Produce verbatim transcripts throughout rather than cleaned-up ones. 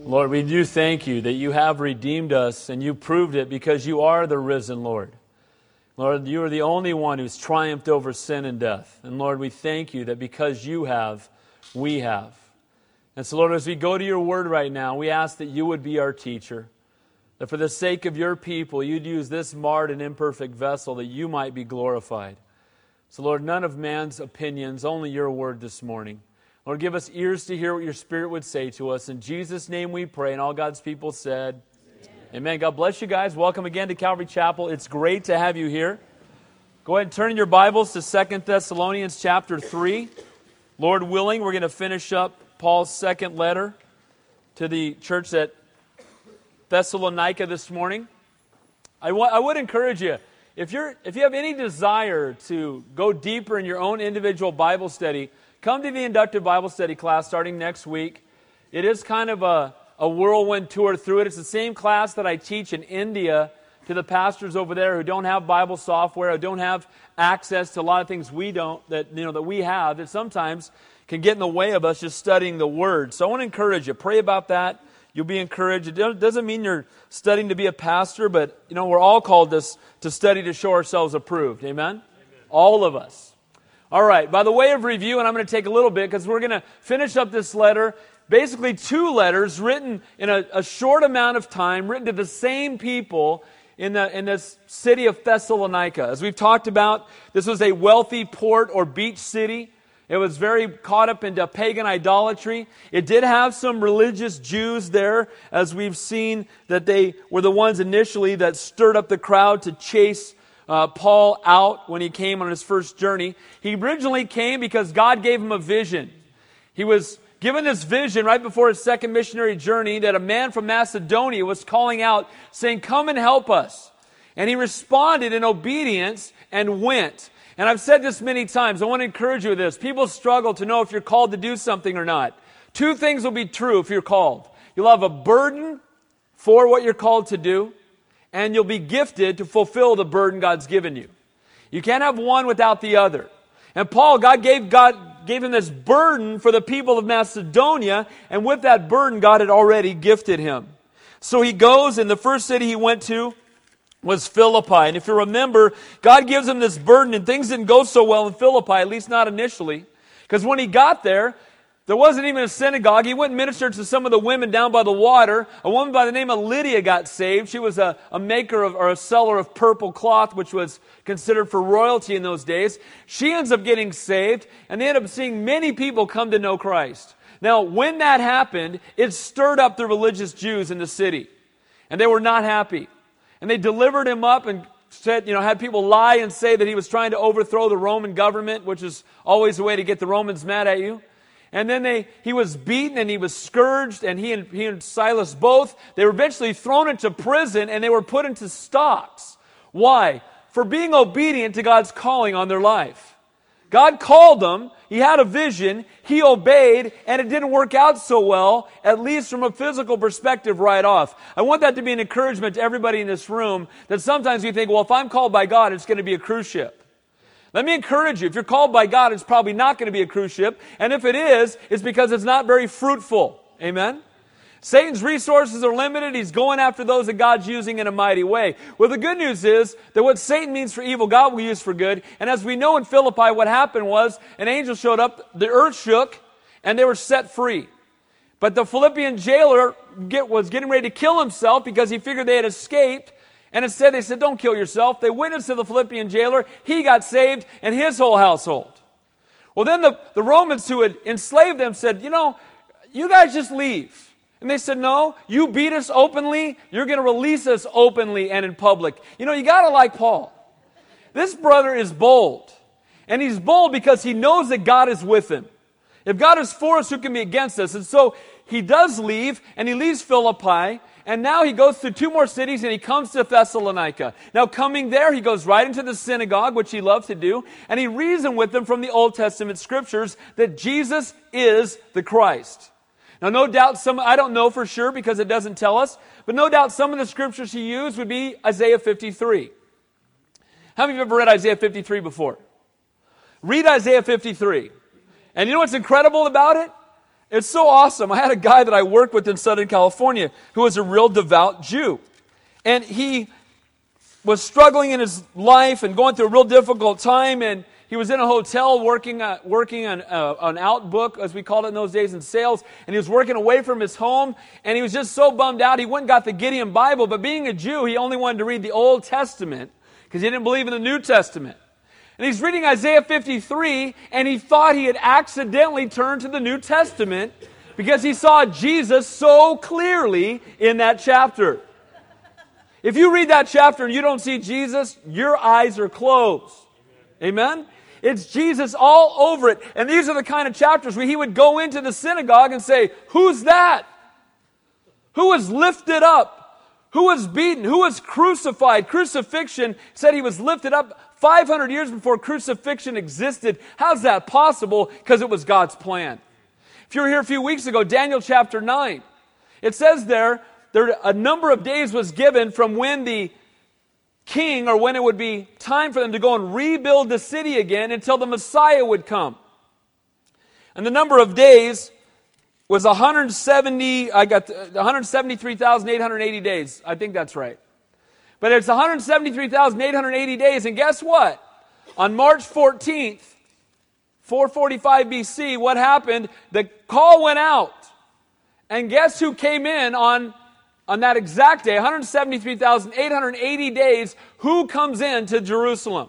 Lord, we do thank you that you have redeemed us and you proved it because you are the risen Lord. Lord, you are the only one who's triumphed over sin and death. And Lord, we thank you that because you have, we have. And so, Lord, as we go to your word right now, we ask that you would be our teacher. That for the sake of your people, you'd use this marred and imperfect vessel that you might be glorified. So, Lord, none of man's opinions, only your word this morning. Lord, give us ears to hear what your Spirit would say to us. In Jesus' name we pray, and all God's people said, Amen. Amen. God bless you guys. Welcome again to Calvary Chapel. It's great to have you here. Go ahead and turn your Bibles to Second Thessalonians chapter three. Lord willing, we're going to finish up Paul's second letter to the church at Thessalonica this morning. I, w- I would encourage you, if you're if you have any desire to go deeper in your own individual Bible study, come to the inductive Bible study class starting next week. It is kind of a, a whirlwind tour through it. It's the same class that I teach in India to the pastors over there who don't have Bible software, who don't have access to a lot of things we don't, that you know that we have, that sometimes can get in the way of us just studying the Word. So I want to encourage you. Pray about that. You'll be encouraged. It doesn't mean you're studying to be a pastor, but you know we're all called to, to study to show ourselves approved. Amen? Amen. All of us. All right, by the way of review, and I'm going to take a little bit because we're going to finish up this letter, basically two letters written in a, a short amount of time, written to the same people in the in this city of Thessalonica. As we've talked about, this was a wealthy port or beach city. It was very caught up into pagan idolatry. It did have some religious Jews there, as we've seen that they were the ones initially that stirred up the crowd to chase Uh, Paul out when he came on his first journey. He originally came because God gave him a vision. He was given this vision right before his second missionary journey that a man from Macedonia was calling out saying, "Come and help us." And he responded in obedience and went. And I've said this many times. I want to encourage you with this. People struggle to know if you're called to do something or not. Two things will be true if you're called. You'll have a burden for what you're called to do, and you'll be gifted to fulfill the burden God's given you. You can't have one without the other. And Paul, God gave God gave him this burden for the people of Macedonia, and with that burden, God had already gifted him. So he goes, and the first city he went to was Philippi. And if you remember, God gives him this burden, and things didn't go so well in Philippi, at least not initially. Because when he got there, there wasn't even a synagogue. He went and ministered to some of the women down by the water. A woman by the name of Lydia got saved. She was a, a maker of, or a seller of purple cloth, which was considered for royalty in those days. She ends up getting saved, and they end up seeing many people come to know Christ. Now, when that happened, it stirred up the religious Jews in the city, and they were not happy. And they delivered him up and said, you know, had people lie and say that he was trying to overthrow the Roman government, which is always a way to get the Romans mad at you. And then they, he was beaten and he was scourged, and he and, he and Silas both, they were eventually thrown into prison, and they were put into stocks. Why? For being obedient to God's calling on their life. God called them, he had a vision, he obeyed, and it didn't work out so well, at least from a physical perspective right off. I want that to be an encouragement to everybody in this room, that sometimes you think, well, if I'm called by God, it's going to be a cruise ship. Let me encourage you, if you're called by God, it's probably not going to be a cruise ship. And if it is, it's because it's not very fruitful. Amen? Satan's resources are limited. He's going after those that God's using in a mighty way. Well, the good news is that what Satan means for evil, God will use for good. And as we know in Philippi, what happened was an angel showed up, the earth shook, and they were set free. But the Philippian jailer get, was getting ready to kill himself because he figured they had escaped. And instead they said, "Don't kill yourself." They witnessed to the Philippian jailer. He got saved, and his whole household. Well, then the, the Romans who had enslaved them said, you know, you guys just leave. And they said, "No, you beat us openly. You're going to release us openly and in public." You know, you got to like Paul. This brother is bold. And he's bold because he knows that God is with him. If God is for us, who can be against us? And so he does leave, and he leaves Philippi. And now he goes through two more cities, and he comes to Thessalonica. Now coming there, he goes right into the synagogue, which he loved to do, and he reasoned with them from the Old Testament scriptures that Jesus is the Christ. Now no doubt some, I don't know for sure because it doesn't tell us, but no doubt some of the scriptures he used would be Isaiah fifty-three. How many of you ever read Isaiah fifty-three before? Read Isaiah fifty-three. And you know what's incredible about it? It's so awesome. I had a guy that I worked with in Southern California who was a real devout Jew. And he was struggling in his life and going through a real difficult time. And he was in a hotel working uh, working on uh, an outbook, as we called it in those days, in sales. And he was working away from his home. And he was just so bummed out. He went and got the Gideon Bible. But being a Jew, he only wanted to read the Old Testament because he didn't believe in the New Testament. And he's reading Isaiah fifty-three, and he thought he had accidentally turned to the New Testament because he saw Jesus so clearly in that chapter. If you read that chapter and you don't see Jesus, your eyes are closed. Amen? It's Jesus all over it. And these are the kind of chapters where he would go into the synagogue and say, who's that? Who was lifted up? Who was beaten? Who was crucified? Crucifixion said he was lifted up five hundred years before crucifixion existed. How's that possible? Because it was God's plan. If you were here a few weeks ago, Daniel chapter nine, it says there, there a number of days was given from when the king, or when it would be time for them to go and rebuild the city again until the Messiah would come. And the number of days was one hundred seventy, I got one hundred seventy-three thousand eight hundred eighty days. I think that's right. But it's one hundred seventy-three thousand eight hundred eighty days, and guess what? On March fourteenth, four forty-five B C, what happened? The call went out. And guess who came in on, on that exact day, one hundred seventy-three thousand eight hundred eighty days, who comes into Jerusalem?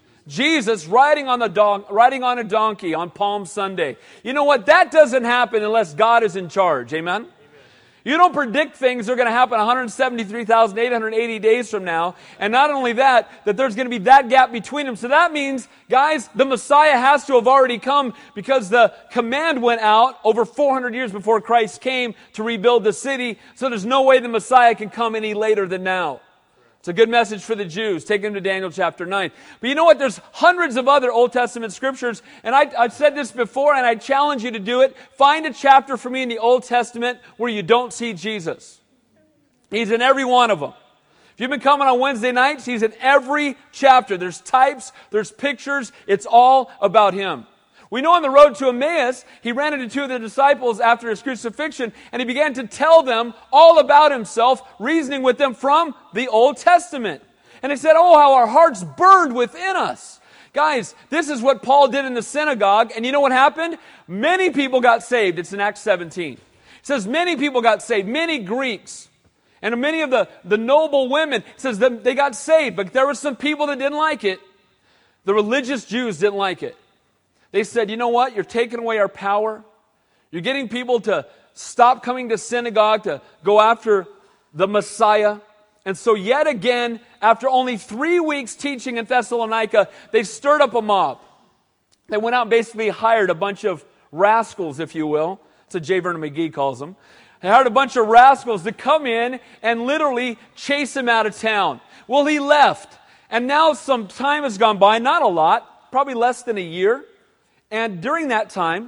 Jesus riding on the don- riding on a donkey on Palm Sunday. You know what? That doesn't happen unless God is in charge. Amen? You don't predict things that are going to happen one hundred seventy-three thousand eight hundred eighty days from now. And not only that, that there's going to be that gap between them. So that means, guys, the Messiah has to have already come because the command went out over four hundred years before Christ came to rebuild the city. So there's no way the Messiah can come any later than now. It's a good message for the Jews. Take them to Daniel chapter nine. But you know what? There's hundreds of other Old Testament scriptures. And I, I've said this before, and I challenge you to do it. Find a chapter for me in the Old Testament where you don't see Jesus. He's in every one of them. If you've been coming on Wednesday nights, he's in every chapter. There's types, there's pictures. It's all about him. We know on the road to Emmaus, he ran into two of the disciples after his crucifixion, and he began to tell them all about himself, reasoning with them from the Old Testament. And he said, oh, how our hearts burned within us. Guys, this is what Paul did in the synagogue, and you know what happened? Many people got saved. It's in Acts seventeen. It says many people got saved, many Greeks. And many of the, the noble women, it says that they got saved, but there were some people that didn't like it. The religious Jews didn't like it. They said, you know what? You're taking away our power. You're getting people to stop coming to synagogue, to go after the Messiah. And so yet again, after only three weeks teaching in Thessalonica, they stirred up a mob. They went out and basically hired a bunch of rascals, if you will. That's what J. Vernon McGee calls them. They hired a bunch of rascals to come in and literally chase him out of town. Well, he left. And now some time has gone by, not a lot, probably less than a year. And during that time,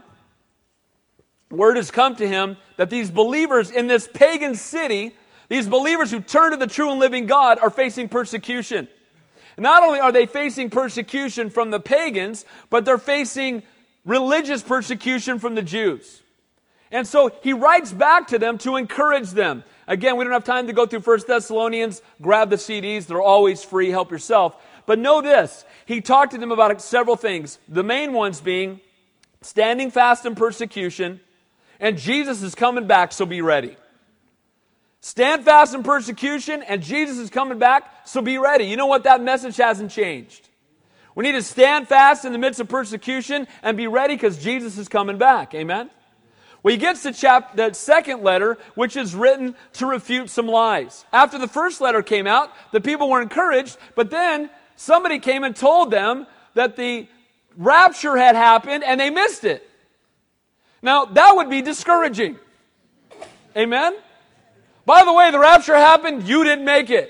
word has come to him that these believers in this pagan city, these believers who turn to the true and living God, are facing persecution. Not only are they facing persecution from the pagans, but they're facing religious persecution from the Jews. And so he writes back to them to encourage them. Again, we don't have time to go through First Thessalonians. Grab the C Ds. They're always free. Help yourself. But know this. He talked to them about several things. The main ones being standing fast in persecution, and Jesus is coming back, so be ready. Stand fast in persecution, and Jesus is coming back, so be ready. You know what? That message hasn't changed. We need to stand fast in the midst of persecution and be ready because Jesus is coming back. Amen? Well, he gets to chap- the second letter, which is written to refute some lies. After the first letter came out, the people were encouraged, but then somebody came and told them that the rapture had happened and they missed it. Now, that would be discouraging. Amen? By the way, the rapture happened, you didn't make it.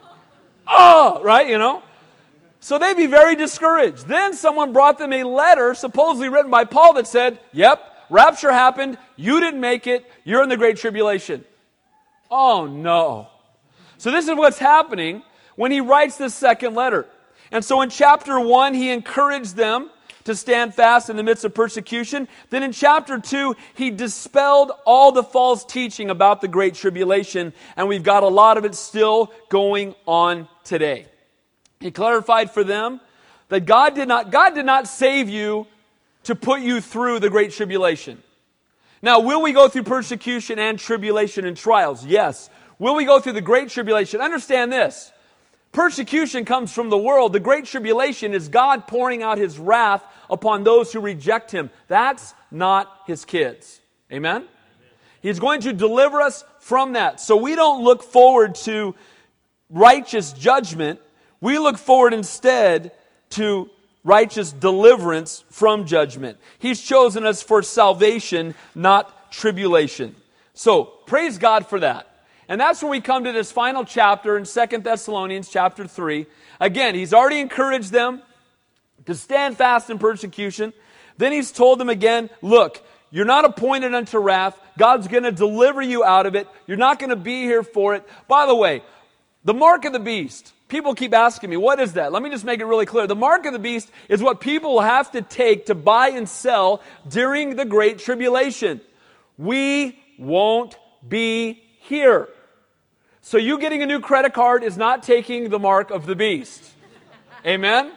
Oh, right, you know? So they'd be very discouraged. Then someone brought them a letter, supposedly written by Paul, that said, yep, rapture happened, you didn't make it, you're in the Great Tribulation. Oh, no. So this is what's happening when he writes this second letter. And so in chapter one, he encouraged them to stand fast in the midst of persecution. Then in chapter two, he dispelled all the false teaching about the Great Tribulation, and we've got a lot of it still going on today. He clarified for them that God did not, God did not save you to put you through the Great Tribulation. Now, will we go through persecution and tribulation and trials? Yes. Will we go through the Great Tribulation? Understand this. Persecution comes from the world. The Great Tribulation is God pouring out His wrath upon those who reject Him. That's not His kids. Amen? Amen? He's going to deliver us from that. So we don't look forward to righteous judgment. We look forward instead to righteous deliverance from judgment. He's chosen us for salvation, not tribulation. So, praise God for that. And that's where we come to this final chapter in Second Thessalonians chapter three. Again, he's already encouraged them to stand fast in persecution. Then he's told them again, look, you're not appointed unto wrath. God's going to deliver you out of it. You're not going to be here for it. By the way, the mark of the beast. People keep asking me, what is that? Let me just make it really clear. The mark of the beast is what people will have to take to buy and sell during the Great Tribulation. We won't be here. So you getting a new credit card is not taking the mark of the beast. Amen?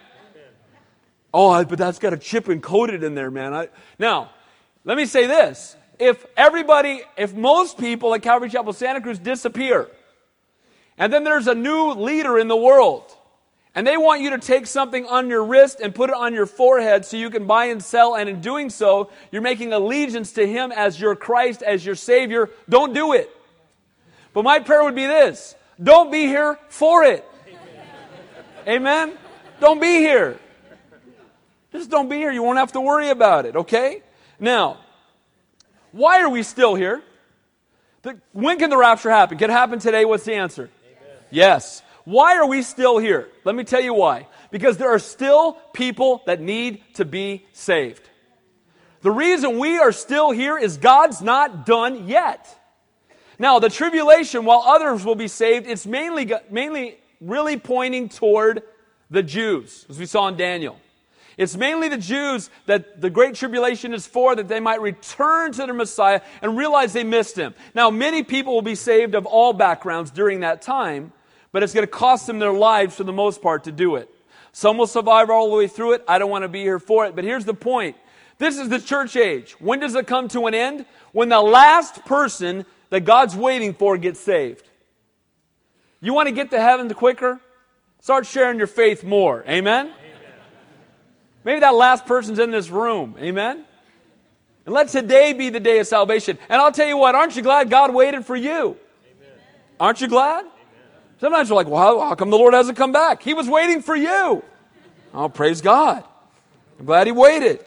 Oh, but that's got a chip encoded in there, man. I, now, let me say this. If everybody, if most people at Calvary Chapel Santa Cruz disappear, and then there's a new leader in the world, and they want you to take something on your wrist and put it on your forehead so you can buy and sell, and in doing so, you're making allegiance to Him as your Christ, as your Savior, don't do it. But my prayer would be this: don't be here for it. Amen? Don't be here. Just don't be here. You won't have to worry about it, okay? Now, why are we still here? The, when can the rapture happen? Can it happen today? What's the answer? Amen. Yes. Why are we still here? Let me tell you why. Because there are still people that need to be saved. The reason we are still here is God's not done yet. Now, the tribulation, while others will be saved, it's mainly, mainly really pointing toward the Jews, as we saw in Daniel. It's mainly the Jews that the Great Tribulation is for, that they might return to their Messiah and realize they missed Him. Now, many people will be saved of all backgrounds during that time, but it's going to cost them their lives for the most part to do it. Some will survive all the way through it. I don't want to be here for it. But here's the point. This is the church age. When does it come to an end? When the last person that God's waiting for gets saved. You want to get to heaven quicker? Start sharing your faith more. Amen? Amen. Maybe that last person's in this room. Amen? And let today be the day of salvation. And I'll tell you what, aren't you glad God waited for you? Amen. Aren't you glad? Amen. Sometimes you're like, well, how, how come the Lord hasn't come back? He was waiting for you. Oh, praise God. I'm glad He waited.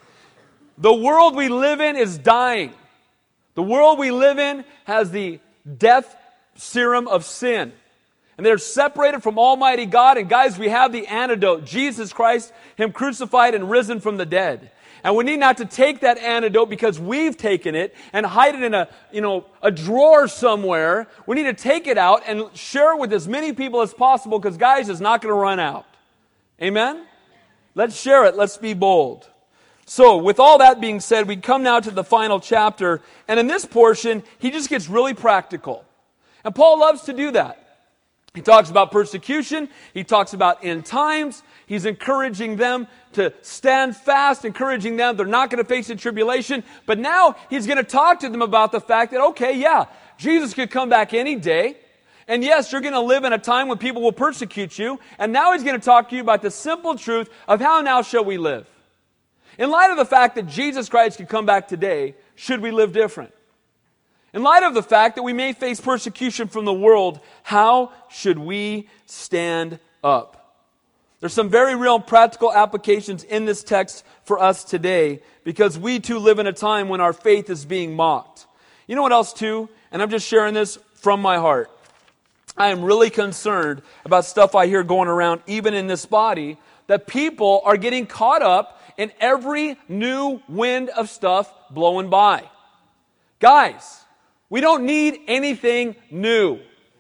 The world we live in is dying. The world we live in has the death serum of sin. And they're separated from Almighty God. And guys, we have the antidote. Jesus Christ, Him crucified and risen from the dead. And we need not to take that antidote because we've taken it and hide it in a, you know, a drawer somewhere. We need to take it out and share it with as many people as possible because, guys, it's not going to run out. Amen? Let's share it. Let's be bold. So, with all that being said, we come now to the final chapter. And in this portion, he just gets really practical. And Paul loves to do that. He talks about persecution. He talks about end times. He's encouraging them to stand fast, encouraging them they're not going to face a tribulation. But now he's going to talk to them about the fact that, okay, yeah, Jesus could come back any day. And yes, you're going to live in a time when people will persecute you. And now he's going to talk to you about the simple truth of how now shall we live. In light of the fact that Jesus Christ could come back today, should we live different? In light of the fact that we may face persecution from the world, how should we stand up? There's some very real and practical applications in this text for us today because we too live in a time when our faith is being mocked. You know what else too? And I'm just sharing this from my heart. I am really concerned about stuff I hear going around even in this body, that people are getting caught up in every new wind of stuff blowing by. Guys, we don't need anything new.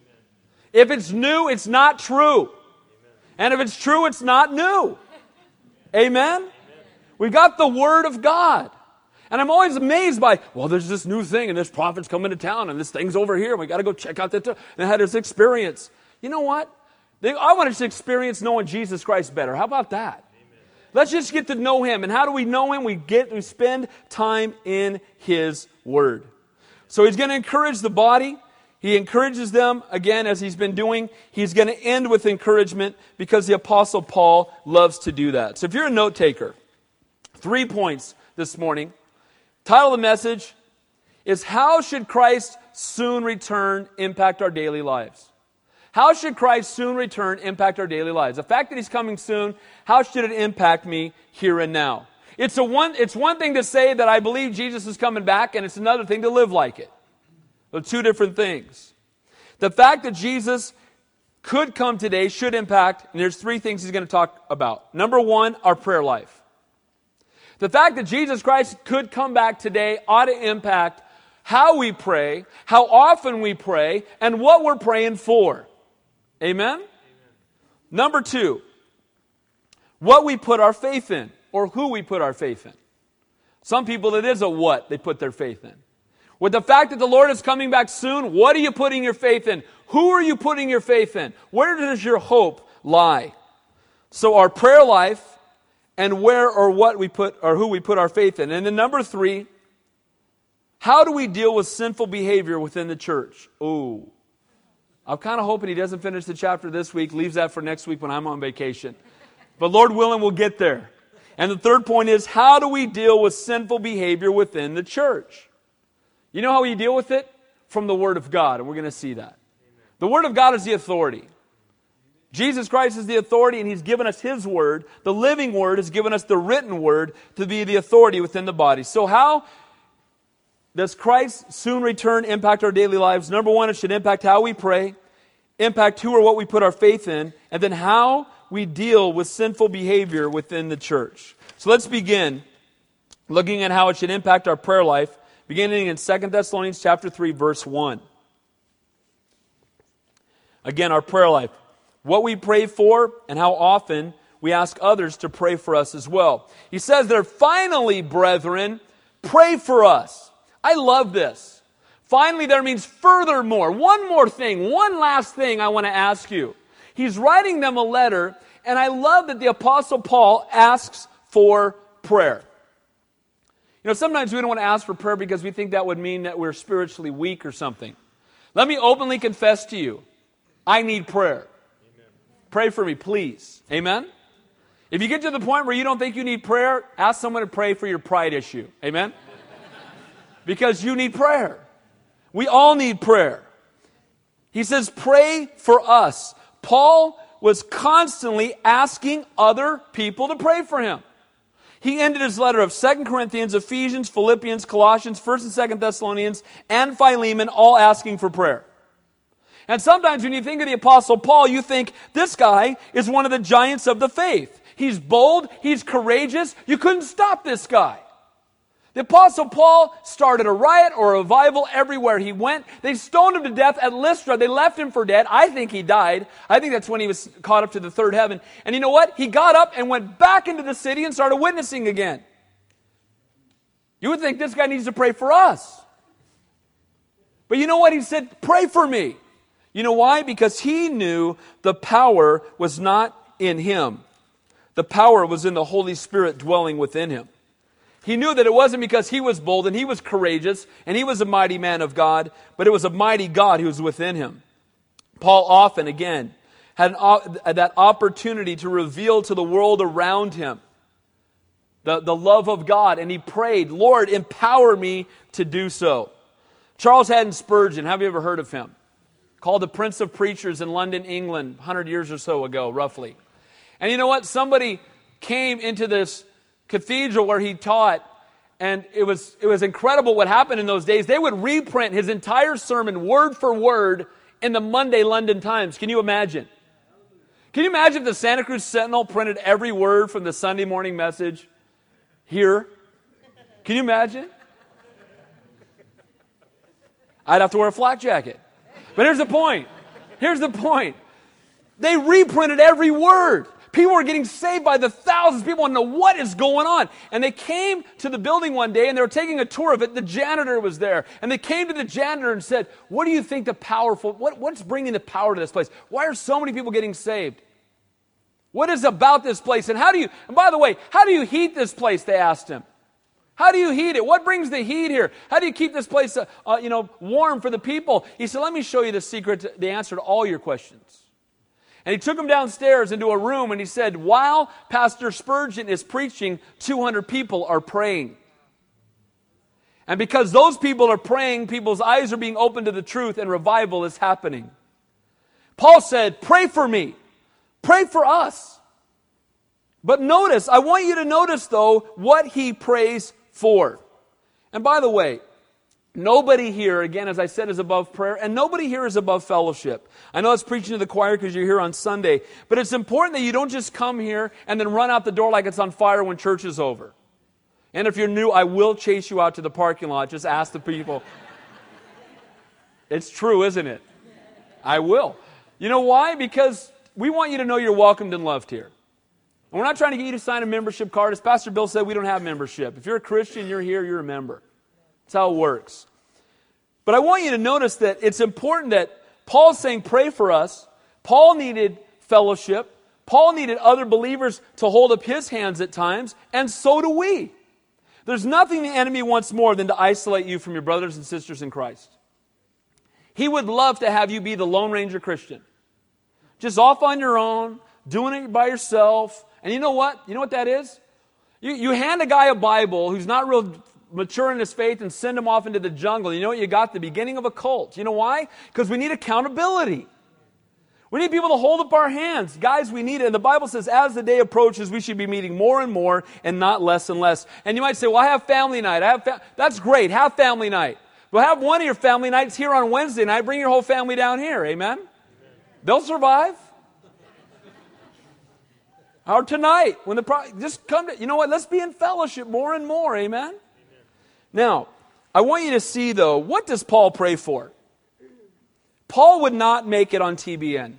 If it's new, it's not true. And if it's true, it's not new. Amen? We've got the Word of God. And I'm always amazed by, well, there's this new thing, and this prophet's coming to town, and this thing's over here, and we got to go check out that. And I had this experience. You know what? They, I want to experience knowing Jesus Christ better. How about that? Amen. Let's just get to know Him. And how do we know Him? We get we spend time in His Word. So He's going to encourage the body. He encourages them, again, as He's been doing. He's going to end with encouragement because the Apostle Paul loves to do that. So if you're a note taker, three points this morning. Title of the message is, how should Christ soon return impact our daily lives? How should Christ soon return impact our daily lives? The fact that He's coming soon, how should it impact me here and now? It's a one, it's one thing to say that I believe Jesus is coming back, and it's another thing to live like it. They're two different things. The fact that Jesus could come today should impact, and there's three things He's going to talk about. Number one, our prayer life. The fact that Jesus Christ could come back today ought to impact how we pray, how often we pray, and what we're praying for. Amen? Amen? Number two, what we put our faith in, or who we put our faith in. Some people, it is a what they put their faith in. With the fact that the Lord is coming back soon, what are you putting your faith in? Who are you putting your faith in? Where does your hope lie? So our prayer life, and where or what we put, or who we put our faith in. And then number three, how do we deal with sinful behavior within the church? Oh, I'm kind of hoping he doesn't finish the chapter this week, leaves that for next week when I'm on vacation. But Lord willing, we'll get there. And the third point is, how do we deal with sinful behavior within the church? You know how we deal with it? From the Word of God, and we're going to see that. The Word of God is the authority. Jesus Christ is the authority, and He's given us His Word. The living Word has given us the written Word to be the authority within the body. So how does Christ's soon return impact our daily lives? Number one, it should impact how we pray, impact who or what we put our faith in, and then how we deal with sinful behavior within the church. So let's begin looking at how it should impact our prayer life, beginning in Second Thessalonians chapter three, verse one. Again, our prayer life. What we pray for, and how often we ask others to pray for us as well. He says there, finally, brethren, pray for us. I love this. Finally there means furthermore. One more thing, one last thing I want to ask you. He's writing them a letter, and I love that the Apostle Paul asks for prayer. You know, sometimes we don't want to ask for prayer because we think that would mean that we're spiritually weak or something. Let me openly confess to you, I need prayer. Pray for me, please. Amen? If you get to the point where you don't think you need prayer, ask someone to pray for your pride issue. Amen? Because you need prayer. We all need prayer. He says, pray for us. Paul was constantly asking other people to pray for him. He ended his letter of Second Corinthians, Ephesians, Philippians, Colossians, First and Second Thessalonians, and Philemon, all asking for prayer. And sometimes when you think of the Apostle Paul, you think, this guy is one of the giants of the faith. He's bold, he's courageous, you couldn't stop this guy. The Apostle Paul started a riot or a revival everywhere he went. They stoned him to death at Lystra. They left him for dead. I think he died. I think that's when he was caught up to the third heaven. And you know what? He got up and went back into the city and started witnessing again. You would think this guy needs to pray for us. But you know what? He said, pray for me. You know why? Because he knew the power was not in him. The power was in the Holy Spirit dwelling within him. He knew that it wasn't because he was bold and he was courageous and he was a mighty man of God, but it was a mighty God who was within him. Paul often, again, had an, that opportunity to reveal to the world around him the, the love of God, and he prayed, Lord, empower me to do so. Charles Haddon Spurgeon, have you ever heard of him? Called the Prince of Preachers in London, England, one hundred years or so ago, roughly. And you know what? Somebody came into this cathedral where he taught, and it was it was incredible what happened in those days. They would reprint his entire sermon word for word in the Monday London Times. Can you imagine? Can you imagine if the Santa Cruz Sentinel printed every word from the Sunday morning message here? Can you imagine? I'd have to wear a flak jacket. But here's the point. Here's the point. They reprinted every word People were getting saved by the thousands. People want to know what is going on. And they came to the building one day and they were taking a tour of it. The janitor was there. And they came to the janitor and said, what do you think the powerful, what, what's bringing the power to this place? Why are so many people getting saved? What is about this place? And how do you, and by the way, how do you heat this place? They asked him. How do you heat it? What brings the heat here? How do you keep this place, uh, uh, you know, warm for the people? He said, let me show you the secret, to, the answer to all your questions. And he took him downstairs into a room and he said, while Pastor Spurgeon is preaching, two hundred people are praying. And because those people are praying, people's eyes are being opened to the truth and revival is happening. Paul said, pray for me. Pray for us. But notice, I want you to notice though, what he prays for. And by the way, nobody here, again, as I said, is above prayer, and nobody here is above fellowship. I know it's preaching to the choir because you're here on Sunday, but it's important that you don't just come here and then run out the door like it's on fire when church is over. And if you're new, I will chase you out to the parking lot. Just ask the people. It's true, isn't it? I will. You know why? Because we want you to know you're welcomed and loved here. And we're not trying to get you to sign a membership card. As Pastor Bill said, we don't have membership. If you're a Christian, you're here, you're a member. That's how it works. But I want you to notice that it's important that Paul's saying pray for us. Paul needed fellowship. Paul needed other believers to hold up his hands at times, and so do we. There's nothing the enemy wants more than to isolate you from your brothers and sisters in Christ. He would love to have you be the Lone Ranger Christian. Just off on your own, doing it by yourself. And you know what? You know what that is? You, you hand a guy a Bible who's not real mature in his faith and send him off into the jungle. You know what you got? The beginning of a cult. You know why? Because we need accountability. We need people to hold up our hands. Guys, we need it. And the Bible says as the day approaches, we should be meeting more and more and not less and less. And you might say, well, I have family night. I have fa-. That's great. Have family night. Well, have one of your family nights here on Wednesday night. Bring your whole family down here. Amen? Amen. They'll survive. Or tonight, when the pro- just come to, you know what? Let's be in fellowship more and more. Amen? Amen. Now, I want you to see, though, what does Paul pray for? Paul would not make it on T B N.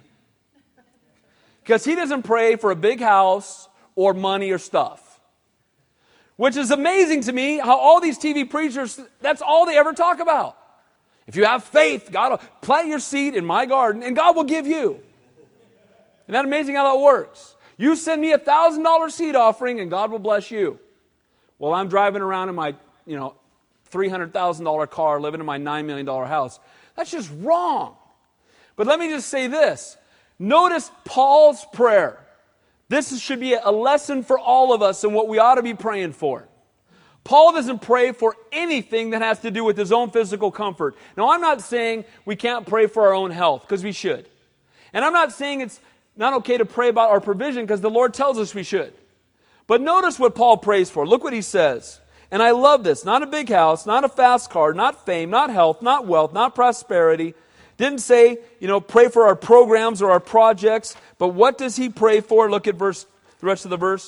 Because he doesn't pray for a big house or money or stuff. Which is amazing to me how all these T V preachers, that's all they ever talk about. If you have faith, God will plant your seed in my garden and God will give you. Isn't that amazing how that works? You send me a one thousand dollars seed offering and God will bless you. Well, I'm driving around in my, you know, three hundred thousand dollars car, living in my nine million dollars house. That's just wrong. But let me just say this. Notice Paul's prayer. This should be a lesson for all of us and what we ought to be praying for. Paul doesn't pray for anything that has to do with his own physical comfort. Now, I'm not saying we can't pray for our own health, because we should. And I'm not saying it's not okay to pray about our provision, because the Lord tells us we should. But notice what Paul prays for. Look what he says. And I love this. Not a big house, not a fast car, not fame, not health, not wealth, not prosperity. Didn't say, you know, pray for our programs or our projects. But what does he pray for? Look at verse, the rest of the verse.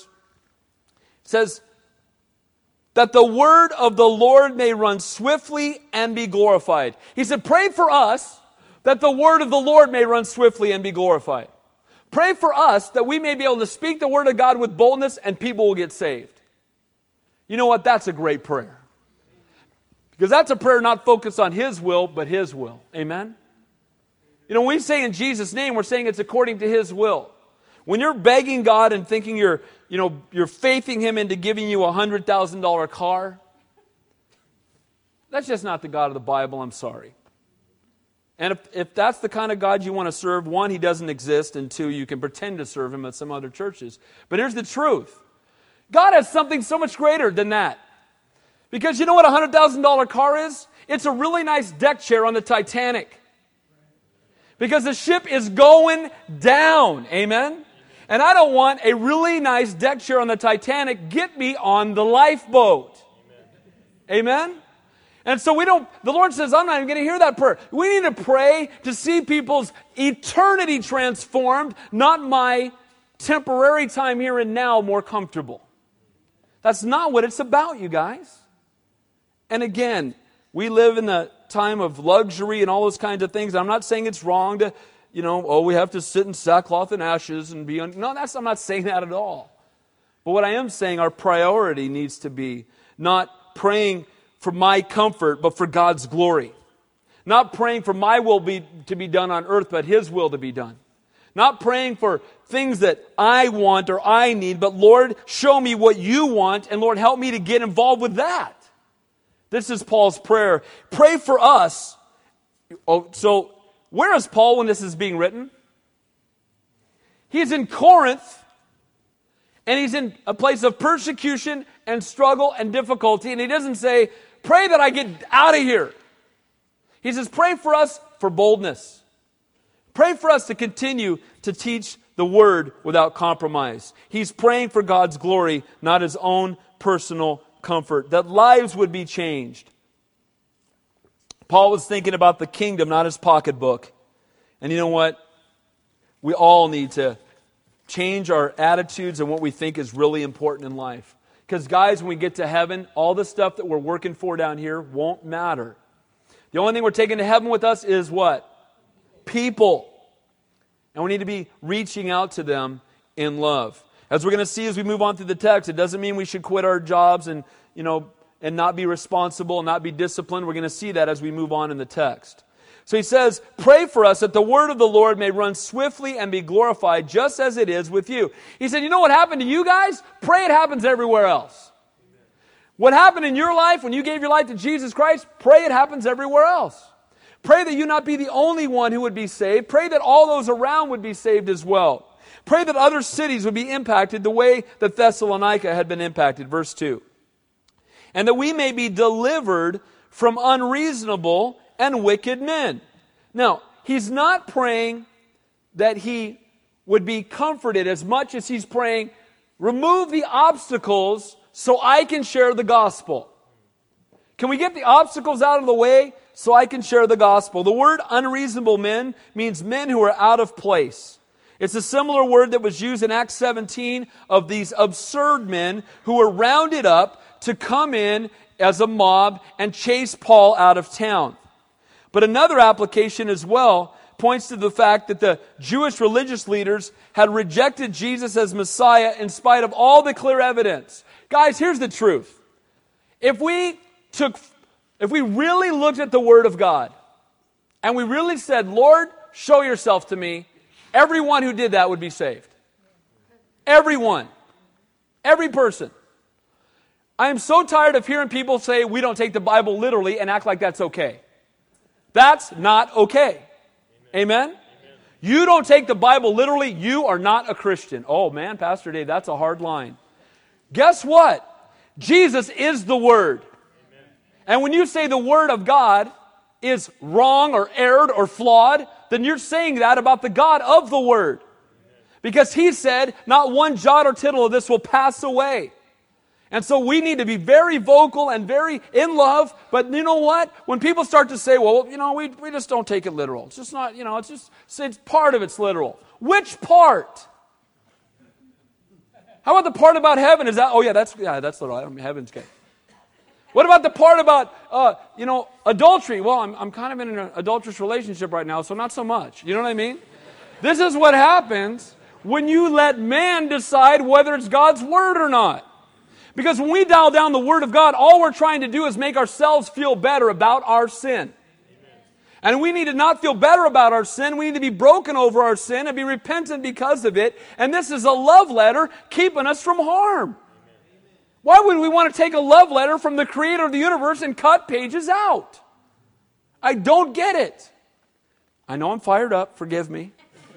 It says, that the word of the Lord may run swiftly and be glorified. He said, pray for us that the word of the Lord may run swiftly and be glorified. Pray for us that we may be able to speak the word of God with boldness and people will get saved. You know what? That's a great prayer. Because that's a prayer not focused on His will, but His will. Amen? You know, when we say in Jesus' name, we're saying it's according to His will. When you're begging God and thinking you're, you know, you're faithing Him into giving you a one hundred thousand dollars car, that's just not the God of the Bible, I'm sorry. And if, if that's the kind of God you want to serve, one, He doesn't exist, and two, you can pretend to serve Him at some other churches. But here's the truth. God has something so much greater than that. Because you know what a one hundred thousand dollars car is? It's a really nice deck chair on the Titanic. Because the ship is going down. Amen? And I don't want a really nice deck chair on the Titanic. Get me on the lifeboat. Amen? Amen? And so we don't, the Lord says, I'm not even going to hear that prayer. We need to pray to see people's eternity transformed, not my temporary time here and now more comfortable. That's not what it's about, you guys. And again, we live in the time of luxury and all those kinds of things. I'm not saying it's wrong to, you know, oh, we have to sit in sackcloth and ashes and be... Un-. No, that's, I'm not saying that at all. But what I am saying, our priority needs to be not praying for my comfort, but for God's glory. Not praying for my will be, to be done on earth, but His will to be done. Not praying for things that I want or I need, but Lord, show me what you want, and Lord, help me to get involved with that. This is Paul's prayer. Pray for us. Oh, so where is Paul when this is being written? He's in Corinth, and he's in a place of persecution and struggle and difficulty, and he doesn't say, pray that I get out of here. He says, pray for us for boldness. Pray for us to continue to teach the Word without compromise. He's praying for God's glory, not his own personal comfort, that lives would be changed. Paul was thinking about the kingdom, not his pocketbook. And you know what? We all need to change our attitudes and what we think is really important in life. Because guys, when we get to heaven, all the stuff that we're working for down here won't matter. The only thing we're taking to heaven with us is what? People. And we need to be reaching out to them in love. As we're going to see as we move on through the text, it doesn't mean we should quit our jobs and, you know, and not be responsible and not be disciplined. We're going to see that as we move on in the text. So he says, pray for us that the word of the Lord may run swiftly and be glorified just as it is with you. He said, you know what happened to you guys? Pray it happens everywhere else. Amen. What happened in your life when you gave your life to Jesus Christ? Pray it happens everywhere else. Pray that you not be the only one who would be saved. Pray that all those around would be saved as well. Pray that other cities would be impacted the way that Thessalonica had been impacted. Verse two. And that we may be delivered from unreasonable and wicked men. Now, he's not praying that he would be comforted as much as he's praying, remove the obstacles so I can share the gospel. Can we get the obstacles out of the way so I can share the gospel? The word unreasonable men means men who are out of place. It's a similar word that was used in Acts seventeen of these absurd men who were rounded up to come in as a mob and chase Paul out of town. But another application as well points to the fact that the Jewish religious leaders had rejected Jesus as Messiah in spite of all the clear evidence. Guys, here's the truth. If we took, if we really looked at the Word of God and we really said, Lord, show yourself to me, everyone who did that would be saved. Everyone. Every person. I am so tired of hearing people say we don't take the Bible literally and act like that's okay. That's not okay. Amen? Amen? You don't take the Bible literally, you are not a Christian. Oh man, Pastor Dave, that's a hard line. Guess what? Jesus is the Word. Amen. And when you say the Word of God is wrong or erred or flawed, then you're saying that about the God of the Word. Amen. Because He said, not one jot or tittle of this will pass away. And so we need to be very vocal and very in love. But you know what? When people start to say, well, you know, we, we just don't take it literal. It's just not, you know, it's just, it's part of it's literal. Which part? How about the part about heaven? Is that, oh yeah, that's, yeah, that's literal. I mean, heaven's good. What about the part about, uh, you know, adultery? Well, I'm, I'm kind of in an adulterous relationship right now, so not so much. You know what I mean? This is what happens when you let man decide whether it's God's word or not. Because when we dial down the Word of God, all we're trying to do is make ourselves feel better about our sin. Amen. And we need to not feel better about our sin. We need to be broken over our sin and be repentant because of it. And this is a love letter keeping us from harm. Amen. Why would we want to take a love letter from the Creator of the universe and cut pages out? I don't get it. I know I'm fired up. Forgive me.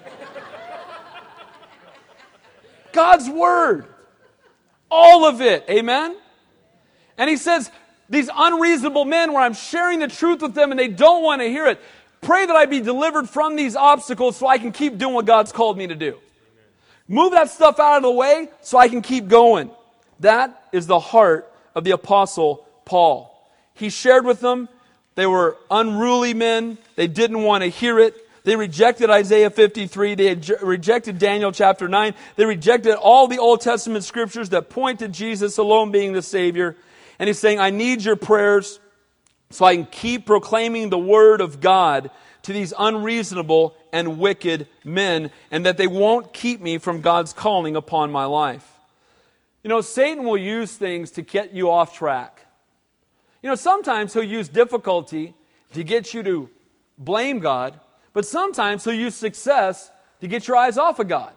God's Word. All of it. Amen? And he says, these unreasonable men where I'm sharing the truth with them and they don't want to hear it, pray that I be delivered from these obstacles so I can keep doing what God's called me to do. Amen. Move that stuff out of the way so I can keep going. That is the heart of the Apostle Paul. He shared with them. They were unruly men. They didn't want to hear it. They rejected Isaiah fifty-three. They had rejected Daniel chapter nine. They rejected all the Old Testament scriptures that point to Jesus alone being the Savior. And he's saying, I need your prayers. so I can keep proclaiming the word of God to these unreasonable and wicked men, and that they won't keep me from God's calling upon my life. You know, Satan will use things to get you off track. You know, sometimes he'll use difficulty to get you to blame God, but sometimes he'll use success to get your eyes off of God.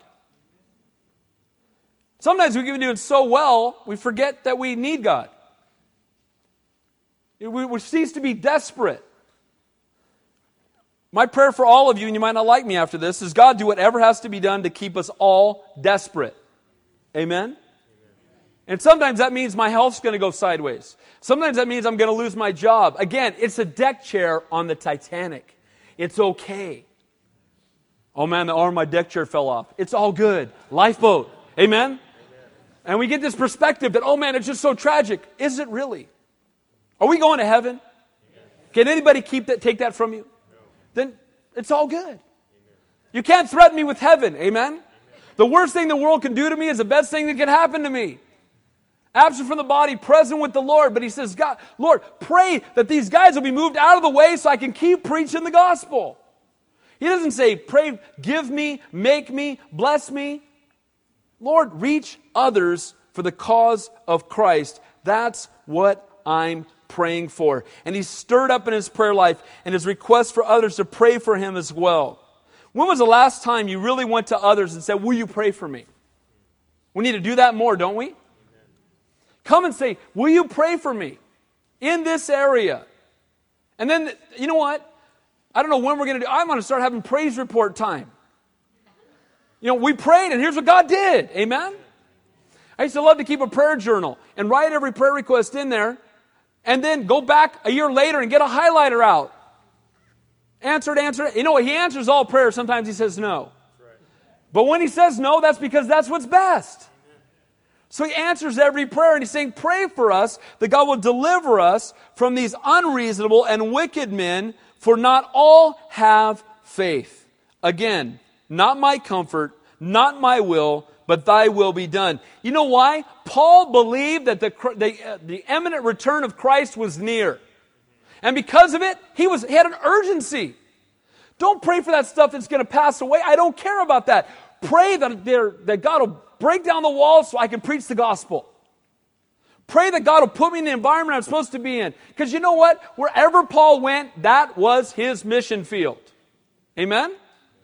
Sometimes we've been doing so well, we forget that we need God. We, we cease to be desperate. My prayer for all of you, and you might not like me after this, is God do whatever has to be done to keep us all desperate. Amen? And sometimes that means my health's going to go sideways. Sometimes that means I'm going to lose my job. Again, it's a deck chair on the Titanic. It's okay. Oh man, the arm of my deck chair fell off. It's all good. Lifeboat. Amen? Amen? And we get this perspective that, oh man, it's just so tragic. Is it really? Are we going to heaven? Amen. Can anybody keep that, take that from you? No. Then it's all good. Amen. You can't threaten me with heaven. Amen? Amen? The worst thing the world can do to me is the best thing that can happen to me. Absent from the body, present with the Lord. But he says, God, Lord, pray that these guys will be moved out of the way so I can keep preaching the gospel. He doesn't say, pray, give me, make me, bless me. Lord, reach others for the cause of Christ. That's what I'm praying for. And he's stirred up in his prayer life and his request for others to pray for him as well. When was the last time you really went to others and said, will you pray for me? We need to do that more, don't we? Come and say, will you pray for me in this area? And then, you know what? I don't know when we're going to do I'm going to start having praise report time. You know, we prayed and here's what God did. Amen? I used to love to keep a prayer journal and write every prayer request in there and then go back a year later and get a highlighter out. Answered, answered. You know, he answers all prayers. Sometimes he says no. But when he says no, that's because that's what's best. So he answers every prayer and he's saying, pray for us that God will deliver us from these unreasonable and wicked men, for not all have faith. Again, not my comfort, not my will, but thy will be done. You know why? Paul believed that the, the, uh, the imminent return of Christ was near. And because of it, he, was, he had an urgency. Don't pray for that stuff that's going to pass away. I don't care about that. Pray that, that God will break down the walls so I can preach the gospel. Pray that God will put me in the environment I'm supposed to be in. Because you know what? Wherever Paul went, that was his mission field. Amen?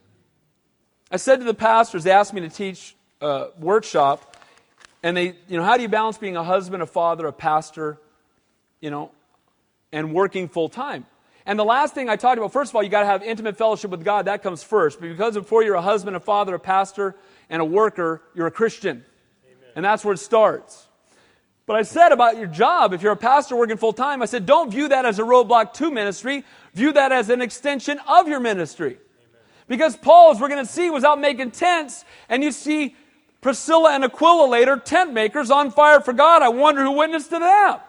I said to the pastors, they asked me to teach a workshop, and they, you know, how do you balance being a husband, a father, a pastor, you know, and working full time? And the last thing I talked about, first of all, you got to have intimate fellowship with God. That comes first. But because before you're a husband, a father, a pastor, and a worker, you're a Christian. Amen. And that's where it starts. But I said about your job, if you're a pastor working full time, I said don't view that as a roadblock to ministry. View that as an extension of your ministry. Amen. Because Paul, as we're going to see, was out making tents, and you see Priscilla and Aquila later, tent makers on fire for God. I wonder who witnessed to them.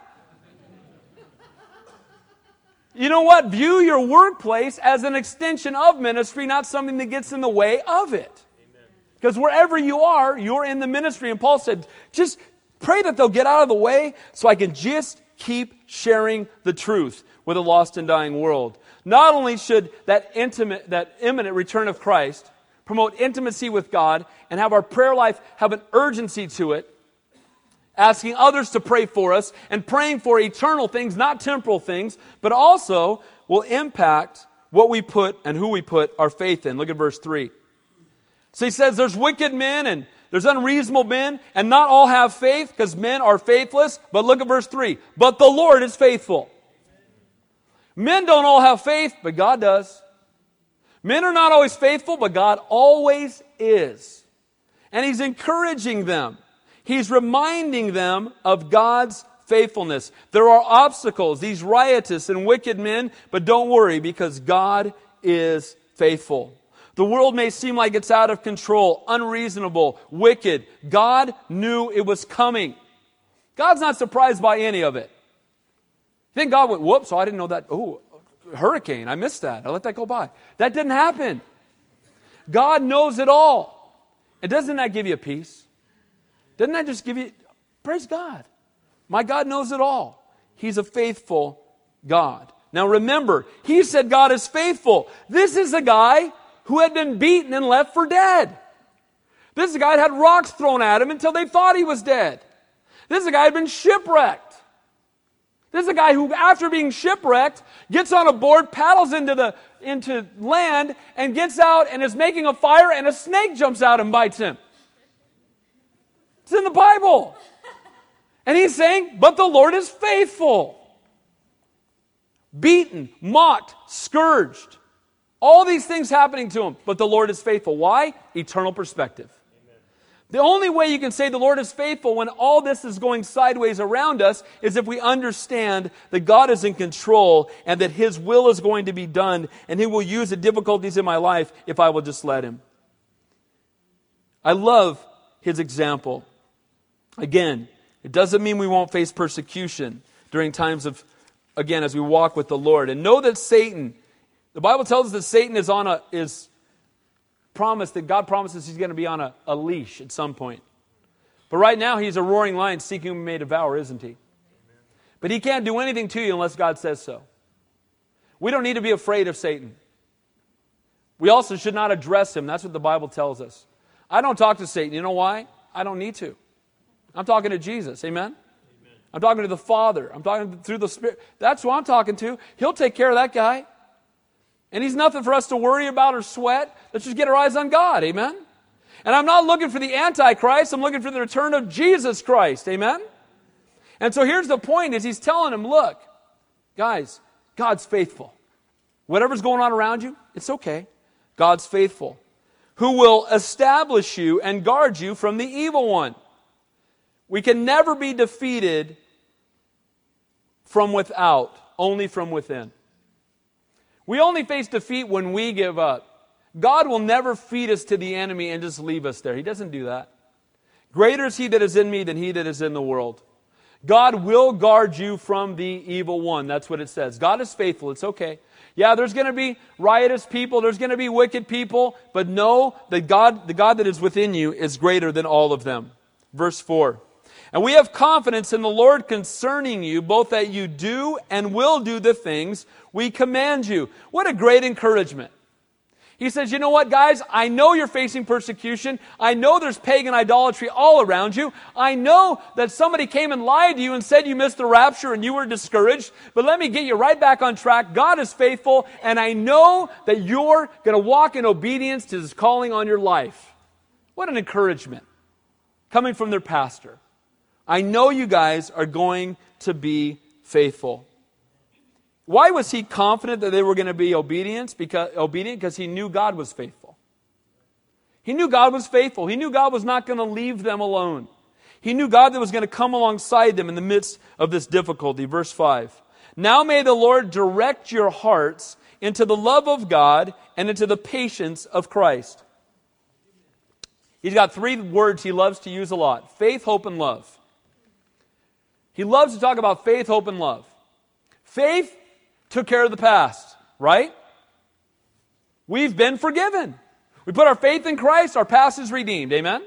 You know what? View your workplace as an extension of ministry, not something that gets in the way of it. Because wherever you are, you're in the ministry. And Paul said, just pray that they'll get out of the way so I can just keep sharing the truth with a lost and dying world. Not only should that intimate, that imminent return of Christ promote intimacy with God and have our prayer life have an urgency to it, asking others to pray for us and praying for eternal things, not temporal things, but also will impact what we put and who we put our faith in. Look at verse three. So he says there's wicked men and there's unreasonable men, and not all have faith because men are faithless. But look at verse three. But the Lord is faithful. Men don't all have faith, but God does. Men are not always faithful, but God always is. And he's encouraging them. He's reminding them of God's faithfulness. There are obstacles, these riotous and wicked men, but don't worry because God is faithful. The world may seem like it's out of control, unreasonable, wicked. God knew it was coming. God's not surprised by any of it. You think God went, whoops, oh, I didn't know that. Oh, hurricane, I missed that. I let that go by. That didn't happen. God knows it all. And doesn't that give you a peace? Doesn't that just give you, praise God. My God knows it all. He's a faithful God. Now remember, he said God is faithful. This is a guy who had been beaten and left for dead. This is a guy that had rocks thrown at him until they thought he was dead. This is a guy who had been shipwrecked. This is a guy who, after being shipwrecked, gets on a board, paddles into the into land, and gets out and is making a fire, and a snake jumps out and bites him. It's in the Bible. And he's saying, but the Lord is faithful. Beaten, mocked, scourged. All these things happening to him, but the Lord is faithful. Why? Eternal perspective. Amen. The only way you can say the Lord is faithful when all this is going sideways around us is if we understand that God is in control and that His will is going to be done, and He will use the difficulties in my life if I will just let Him. I love His example. Again, it doesn't mean we won't face persecution during times of, again, as we walk with the Lord. And know that Satan, the Bible tells us that Satan is on a is promised that God promises he's going to be on a, a leash at some point. But right now he's a roaring lion seeking whom he may devour, isn't he? But he can't do anything to you unless God says so. We don't need to be afraid of Satan. We also should not address him. That's what the Bible tells us. I don't talk to Satan. You know why? I don't need to. I'm talking to Jesus. Amen? Amen. I'm talking to the Father. I'm talking through the Spirit. That's who I'm talking to. He'll take care of that guy. And he's nothing for us to worry about or sweat. Let's just get our eyes on God. Amen? And I'm not looking for the Antichrist. I'm looking for the return of Jesus Christ. Amen? And so here's the point is he's telling him, look, guys, God's faithful. Whatever's going on around you, it's okay. God's faithful. Who will establish you and guard you from the evil one. We can never be defeated from without, only from within. We only face defeat when we give up. God will never feed us to the enemy and just leave us there. He doesn't do that. Greater is He that is in me than he that is in the world. God will guard you from the evil one. That's what it says. God is faithful. It's okay. Yeah, there's going to be riotous people. There's going to be wicked people. But know that God, the God that is within you is greater than all of them. Verse four. And we have confidence in the Lord concerning you, both that you do and will do the things we command you. What a great encouragement. He says, you know what, guys? I know you're facing persecution. I know there's pagan idolatry all around you. I know that somebody came and lied to you and said you missed the rapture and you were discouraged. But let me get you right back on track. God is faithful, and I know that you're going to walk in obedience to His calling on your life. What an encouragement coming from their pastor. I know you guys are going to be faithful. Why was he confident that they were going to be obedient? Because, obedient? Because he knew God was faithful. He knew God was faithful. He knew God was not going to leave them alone. He knew God that was going to come alongside them in the midst of this difficulty. Verse five. Now may the Lord direct your hearts into the love of God and into the patience of Christ. He's got three words he loves to use a lot. Faith, hope, and love. He loves to talk about faith, hope, and love. Faith took care of the past, right? We've been forgiven. We put our faith in Christ, our past is redeemed. Amen?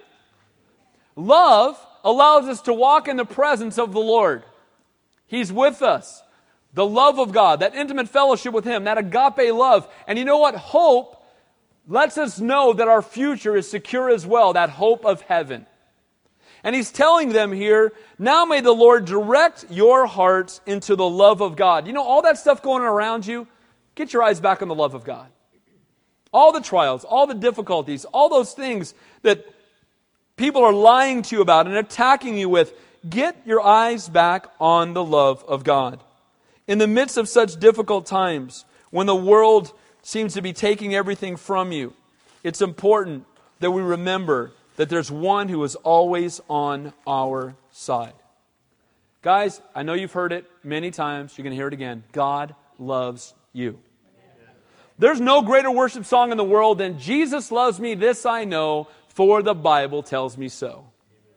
Love allows us to walk in the presence of the Lord. He's with us. The love of God, that intimate fellowship with Him, that agape love. And you know what? Hope lets us know that our future is secure as well, that hope of heaven. And he's telling them here, now may the Lord direct your hearts into the love of God. You know, all that stuff going on around you, get your eyes back on the love of God. All the trials, all the difficulties, all those things that people are lying to you about and attacking you with, get your eyes back on the love of God. In the midst of such difficult times, when the world seems to be taking everything from you, it's important that we remember that there's one who is always on our side. Guys, I know you've heard it many times. You're going to hear it again. God loves you. There's no greater worship song in the world than Jesus loves me, this I know, for the Bible tells me so.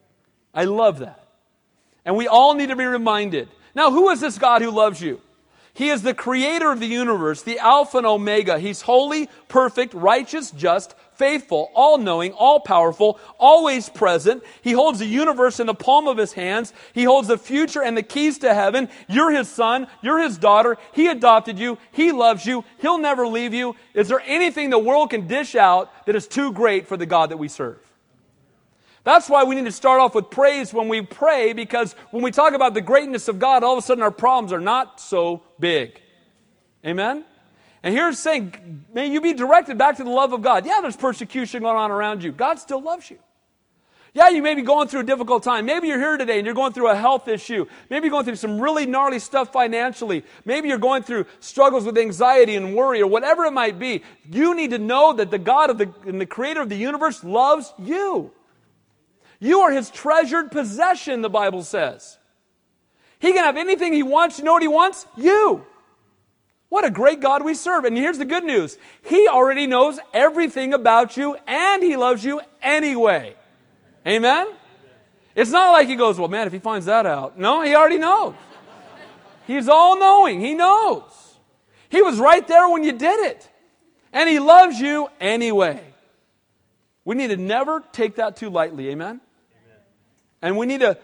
I love that. And we all need to be reminded. Now, who is this God who loves you? He is the creator of the universe, the Alpha and Omega. He's holy, perfect, righteous, just, faithful, all-knowing, all-powerful, always present. He holds the universe in the palm of His hands. He holds the future and the keys to heaven. You're His son. You're His daughter. He adopted you. He loves you. He'll never leave you. Is there anything the world can dish out that is too great for the God that we serve? That's why we need to start off with praise when we pray, because when we talk about the greatness of God, all of a sudden our problems are not so big. Amen? And here's saying, may you be directed back to the love of God. Yeah, there's persecution going on around you. God still loves you. Yeah, you may be going through a difficult time. Maybe you're here today and you're going through a health issue. Maybe you're going through some really gnarly stuff financially. Maybe you're going through struggles with anxiety and worry or whatever it might be. You need to know that the God of the, and the creator of the universe loves you. You are His treasured possession, the Bible says. He can have anything He wants. You know what He wants? You. What a great God we serve. And here's the good news. He already knows everything about you, and He loves you anyway. Amen? It's not like He goes, well, man, if He finds that out. No, He already knows. He's all-knowing. He knows. He was right there when you did it. And He loves you anyway. We need to never take that too lightly. Amen? Amen. And we need to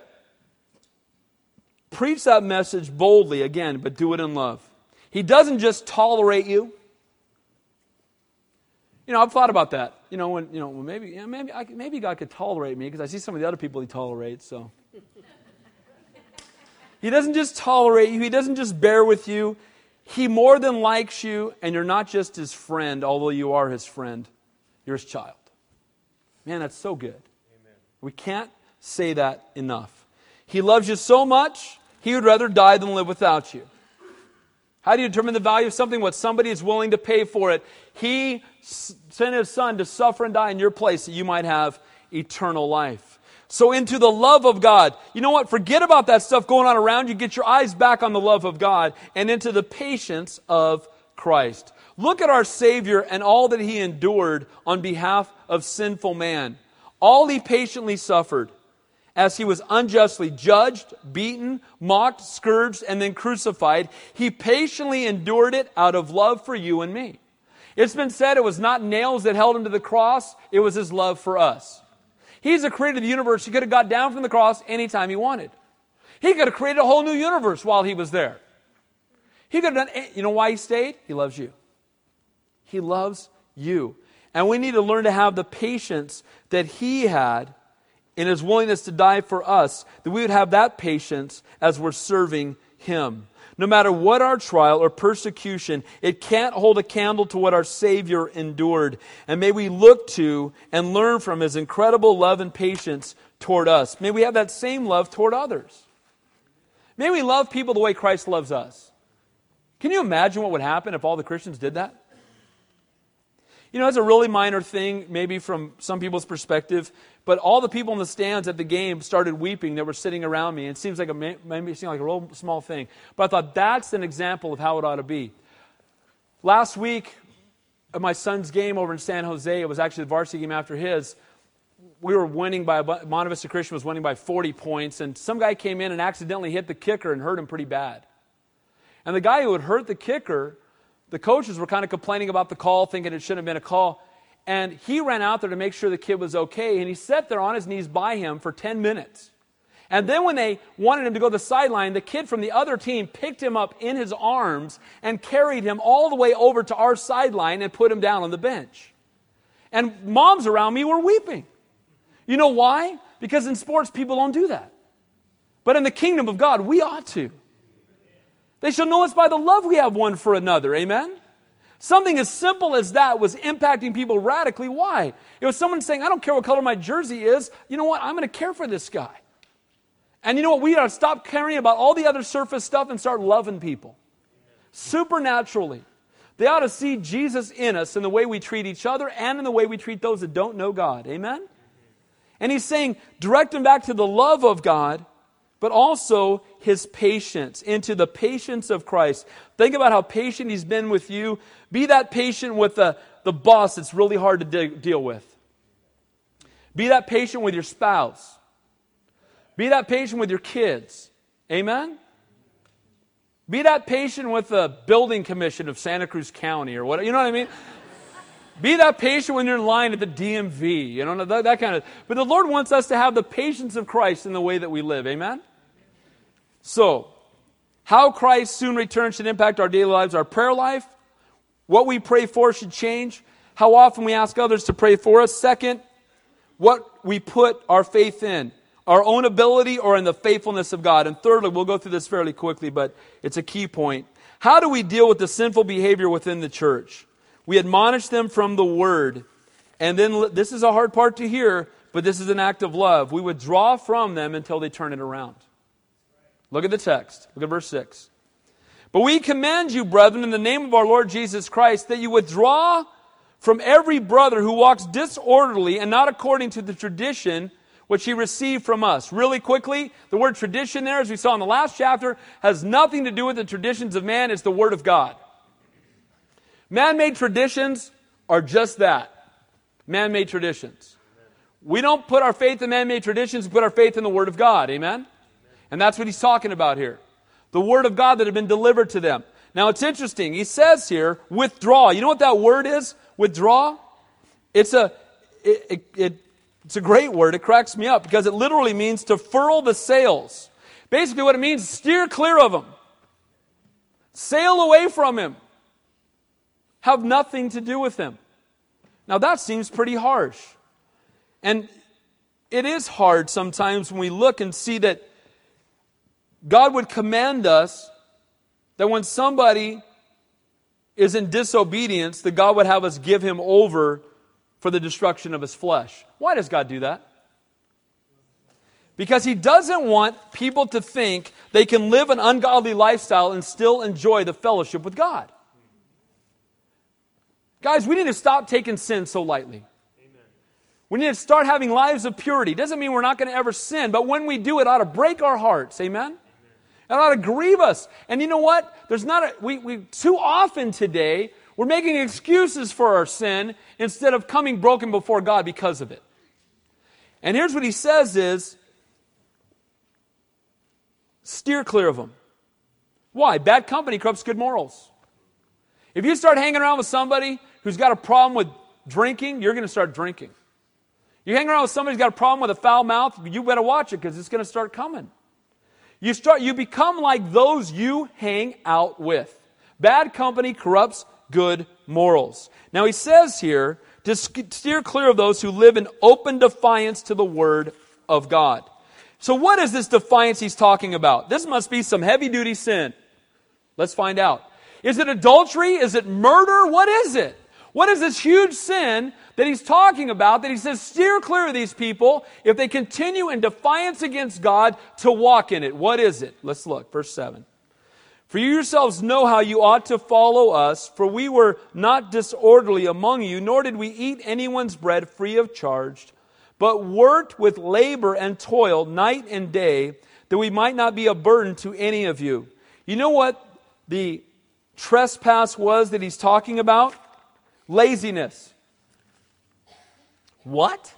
preach that message boldly, again, but do it in love. He doesn't just tolerate you. You know, I've thought about that. You know, when you know, well, maybe, you know, maybe, I, maybe God could tolerate me because I see some of the other people He tolerates. So He doesn't just tolerate you. He doesn't just bear with you. He more than likes you, and you're not just His friend, although you are His friend. You're His child. Man, that's so good. Amen. We can't say that enough. He loves you so much, He would rather die than live without you. How do you determine the value of something? What somebody is willing to pay for it. He sent His Son to suffer and die in your place that you might have eternal life. So into the love of God. You know what? Forget about that stuff going on around you. Get your eyes back on the love of God and into the patience of Christ. Look at our Savior and all that He endured on behalf of sinful man. All He patiently suffered as He was unjustly judged, beaten, mocked, scourged, and then crucified. He patiently endured it out of love for you and me. It's been said it was not nails that held Him to the cross, it was His love for us. He's the creator of the universe. He could have got down from the cross anytime He wanted. He could have created a whole new universe while He was there. He could have done, you know why He stayed? He loves you. He loves you. And we need to learn to have the patience that He had in His willingness to die for us, that we would have that patience as we're serving Him. No matter what our trial or persecution, it can't hold a candle to what our Savior endured. And may we look to and learn from His incredible love and patience toward us. May we have that same love toward others. May we love people the way Christ loves us. Can you imagine what would happen if all the Christians did that? You know, it's a really minor thing, maybe from some people's perspective, but all the people in the stands at the game started weeping that were sitting around me. It seems like a maybe it seemed like a real small thing, but I thought that's an example of how it ought to be. Last week, at my son's game over in San Jose, it was actually the varsity game after his. We were winning by Monte Vista Christian was winning by forty points, and some guy came in and accidentally hit the kicker and hurt him pretty bad. And the guy who had hurt the kicker, the coaches were kind of complaining about the call, thinking it shouldn't have been a call. And he ran out there to make sure the kid was okay. And he sat there on his knees by him for ten minutes. And then when they wanted him to go to the sideline, the kid from the other team picked him up in his arms and carried him all the way over to our sideline and put him down on the bench. And moms around me were weeping. You know why? Because in sports, people don't do that. But in the kingdom of God, we ought to. They shall know us by the love we have one for another. Amen? Something as simple as that was impacting people radically. Why? It was someone saying, I don't care what color my jersey is. You know what? I'm going to care for this guy. And you know what? We ought to stop caring about all the other surface stuff and start loving people. Supernaturally. They ought to see Jesus in us in the way we treat each other and in the way we treat those that don't know God. Amen? And He's saying, direct them back to the love of God, but also His patience, into the patience of Christ. Think about how patient He's been with you. Be that patient with the, the boss that's really hard to de- deal with. Be that patient with your spouse. Be that patient with your kids. Amen? Be that patient with the building commission of Santa Cruz County or what, you know what I mean? Be that patient when you're in line at the D M V, you know, that, that kind of. But the Lord wants us to have the patience of Christ in the way that we live, amen? So, how Christ soon returns should impact our daily lives, our prayer life. What we pray for should change. How often we ask others to pray for us. Second, what we put our faith in. Our own ability or in the faithfulness of God. And thirdly, we'll go through this fairly quickly, but it's a key point. How do we deal with the sinful behavior within the church? We admonish them from the Word. And then, this is a hard part to hear, but this is an act of love. We withdraw from them until they turn it around. Look at the text. Look at verse six. But we command you, brethren, in the name of our Lord Jesus Christ, that you withdraw from every brother who walks disorderly and not according to the tradition which he received from us. Really quickly, the word tradition there, as we saw in the last chapter, has nothing to do with the traditions of man. It's the Word of God. Man-made traditions are just that. Man-made traditions. We don't put our faith in man-made traditions, we put our faith in the Word of God. Amen? And that's what he's talking about here. The Word of God that had been delivered to them. Now it's interesting. He says here, withdraw. You know what that word is? Withdraw? It's a, it, it, it, it's a great word. It cracks me up because it literally means to furl the sails. Basically what it means is steer clear of him. Sail away from him. Have nothing to do with him. Now that seems pretty harsh. And it is hard sometimes when we look and see that God would command us that when somebody is in disobedience, that God would have us give him over for the destruction of his flesh. Why does God do that? Because he doesn't want people to think they can live an ungodly lifestyle and still enjoy the fellowship with God. Guys, we need to stop taking sin so lightly. Amen. We need to start having lives of purity. Doesn't mean we're not going to ever sin, but when we do, it ought to break our hearts. Amen? Amen. It ought to grieve us. And you know what? There's not a, we, we too often today, we're making excuses for our sin instead of coming broken before God because of it. And here's what he says is, steer clear of them. Why? Bad company corrupts good morals. If you start hanging around with somebody who's got a problem with drinking, you're going to start drinking. You hang around with somebody who's got a problem with a foul mouth, you better watch it because it's going to start coming. You start, you become like those you hang out with. Bad company corrupts good morals. Now he says here to steer clear of those who live in open defiance to the Word of God. So what is this defiance he's talking about? This must be some heavy-duty sin. Let's find out. Is it adultery? Is it murder? What is it? What is this huge sin that he's talking about that he says steer clear of these people if they continue in defiance against God to walk in it? What is it? Let's look. Verse seven. For you yourselves know how you ought to follow us, for we were not disorderly among you, nor did we eat anyone's bread free of charge, but worked with labor and toil night and day, that we might not be a burden to any of you. You know what the trespass was that he's talking about? Laziness. What?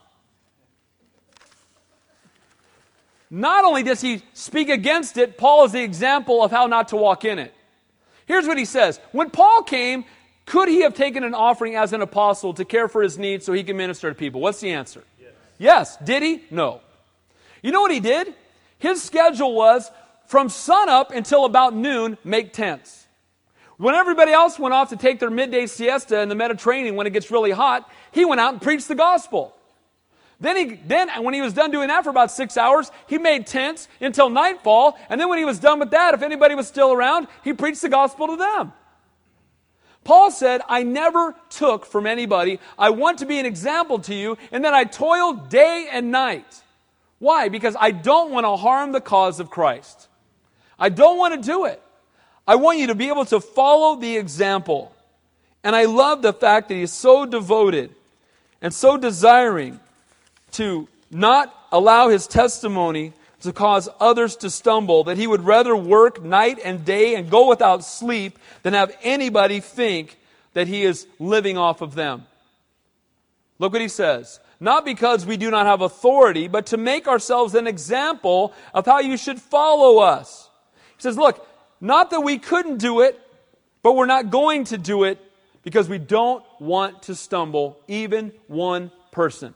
Not only does he speak against it, Paul is the example of how not to walk in it. Here's what he says. When Paul came, could he have taken an offering as an apostle to care for his needs so he can minister to people? What's the answer? Yes. Yes. Did he? No. You know what he did? His schedule was from sunup until about noon, make tents. When everybody else went off to take their midday siesta in the Mediterranean when it gets really hot, he went out and preached the gospel. Then, he, then when he was done doing that for about six hours, he made tents until nightfall. And then when he was done with that, if anybody was still around, he preached the gospel to them. Paul said, I never took from anybody. I want to be an example to you. And then I toiled day and night. Why? Because I don't want to harm the cause of Christ. I don't want to do it. I want you to be able to follow the example. And I love the fact that he is so devoted and so desiring to not allow his testimony to cause others to stumble, that he would rather work night and day and go without sleep than have anybody think that he is living off of them. Look what he says. Not because we do not have authority, but to make ourselves an example of how you should follow us. He says, look, Not that we couldn't do it, but we're not going to do it because we don't want to stumble even one person.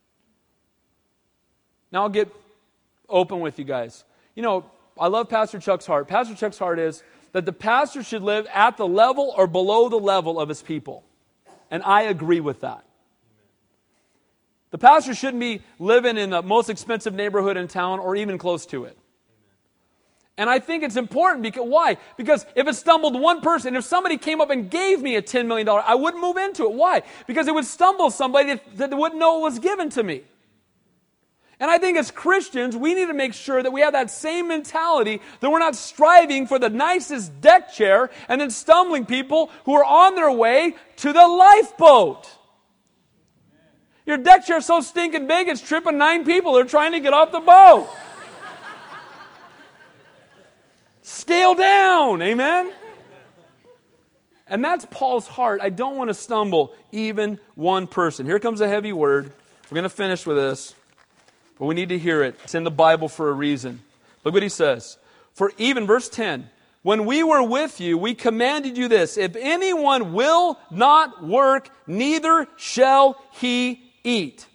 Now I'll get open with you guys. You know, I love Pastor Chuck's heart. Pastor Chuck's heart is that the pastor should live at the level or below the level of his people. And I agree with that. The pastor shouldn't be living in the most expensive neighborhood in town or even close to it. And I think it's important because, why? Because if it stumbled one person, if somebody came up and gave me a ten million dollars, I wouldn't move into it. Why? Because it would stumble somebody that, that wouldn't know it was given to me. And I think as Christians, we need to make sure that we have that same mentality, that we're not striving for the nicest deck chair and then stumbling people who are on their way to the lifeboat. Your deck chair is so stinking big, it's tripping nine people that are trying to get off the boat. Scale down, amen? And that's Paul's heart. I don't want to stumble even one person. Here comes a heavy word. We're going to finish with this, but we need to hear it. It's in the Bible for a reason. Look what he says. For even, verse ten, when we were with you, we commanded you this: if anyone will not work, neither shall he eat.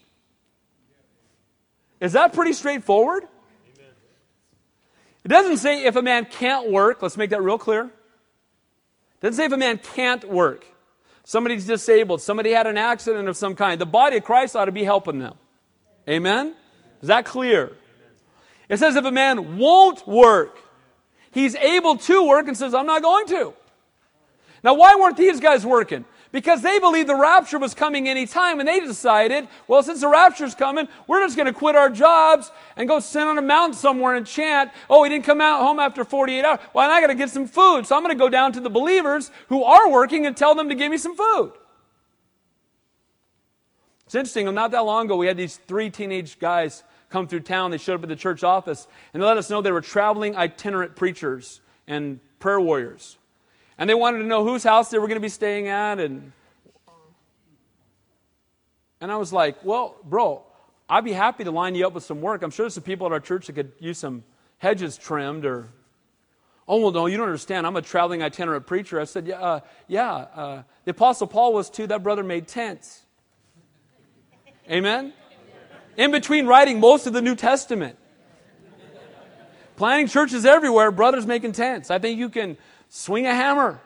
Is that pretty straightforward? Amen. It doesn't say if a man can't work. Let's make that real clear. It doesn't say if a man can't work. Somebody's disabled. Somebody had an accident of some kind. The body of Christ ought to be helping them. Amen? Is that clear? Amen. It says if a man won't work, he's able to work and says, I'm not going to. Now, why weren't these guys working? Because they believed the rapture was coming any time, and they decided, well, since the rapture's coming, we're just going to quit our jobs and go sit on a mountain somewhere and chant, oh, he didn't come out home after forty-eight hours. Well, I got to get some food, so I'm going to go down to the believers who are working and tell them to give me some food. It's interesting, not that long ago, we had these three teenage guys come through town. They showed up at the church office, and they let us know they were traveling itinerant preachers and prayer warriors. And they wanted to know whose house they were going to be staying at. And, and I was like, well, bro, I'd be happy to line you up with some work. I'm sure there's some people at our church that could use some hedges trimmed. Or, oh, well, no, you don't understand. I'm a traveling itinerant preacher. I said, yeah, uh, yeah. Uh, the Apostle Paul was too. That brother made tents. Amen? In between writing most of the New Testament. Planting churches everywhere, brothers making tents. I think you can swing a hammer.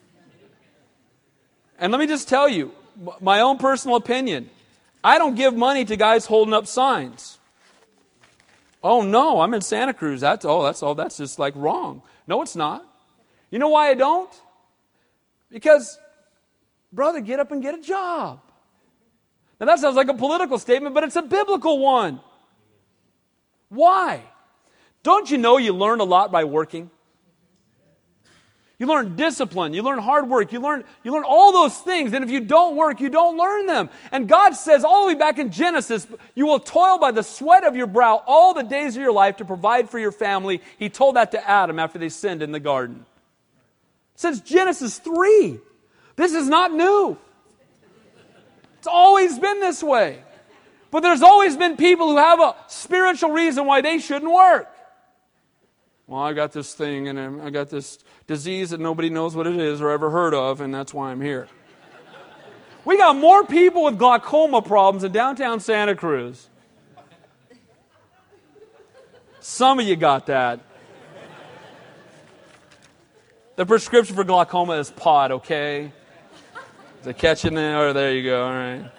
And let me just tell you, my own personal opinion, I don't give money to guys holding up signs. Oh no, I'm in Santa Cruz. That's oh, that's all. That's just like wrong. No, it's not. You know why I don't? Because, brother, get up and get a job. Now that sounds like a political statement, but it's a biblical one. Why? Don't you know you learn a lot by working? You learn discipline, you learn hard work, you learn, you learn all those things, and if you don't work, you don't learn them. And God says all the way back in Genesis, you will toil by the sweat of your brow all the days of your life to provide for your family. He told that to Adam after they sinned in the garden. Since Genesis three. This is not new. It's always been this way. But there's always been people who have a spiritual reason why they shouldn't work. Well, I got this thing, and I got this disease that nobody knows what it is or ever heard of, and that's why I'm here. We got more people with glaucoma problems in downtown Santa Cruz. Some of you got that. The prescription for glaucoma is pot, okay? Is it catching there? Oh, there you go, all right.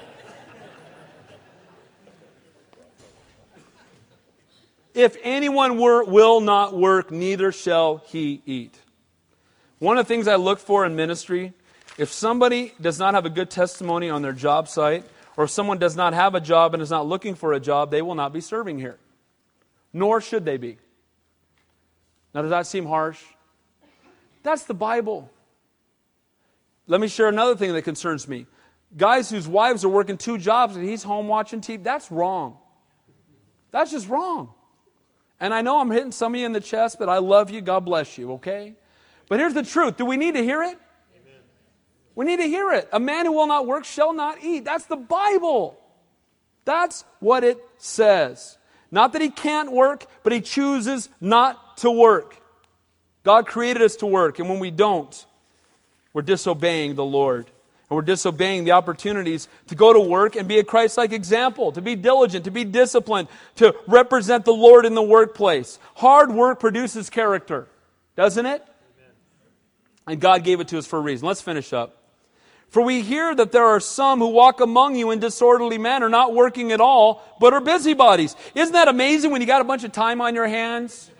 If anyone were, will not work, neither shall he eat. One of the things I look for in ministry, if somebody does not have a good testimony on their job site, or if someone does not have a job and is not looking for a job, they will not be serving here. Nor should they be. Now, does that seem harsh? That's the Bible. Let me share another thing that concerns me. Guys whose wives are working two jobs and he's home watching T V, that's wrong. That's just wrong. And I know I'm hitting some of you in the chest, but I love you. God bless you, okay? But here's the truth. Do we need to hear it? Amen. We need to hear it. A man who will not work shall not eat. That's the Bible. That's what it says. Not that he can't work, but he chooses not to work. God created us to work, and when we don't, we're disobeying the Lord. And we're disobeying the opportunities to go to work and be a Christ-like example, to be diligent, to be disciplined, to represent the Lord in the workplace. Hard work produces character, doesn't it? Amen. And God gave it to us for a reason. Let's finish up. For we hear that there are some who walk among you in disorderly manner, not working at all, but are busybodies. Isn't that amazing when you got a bunch of time on your hands?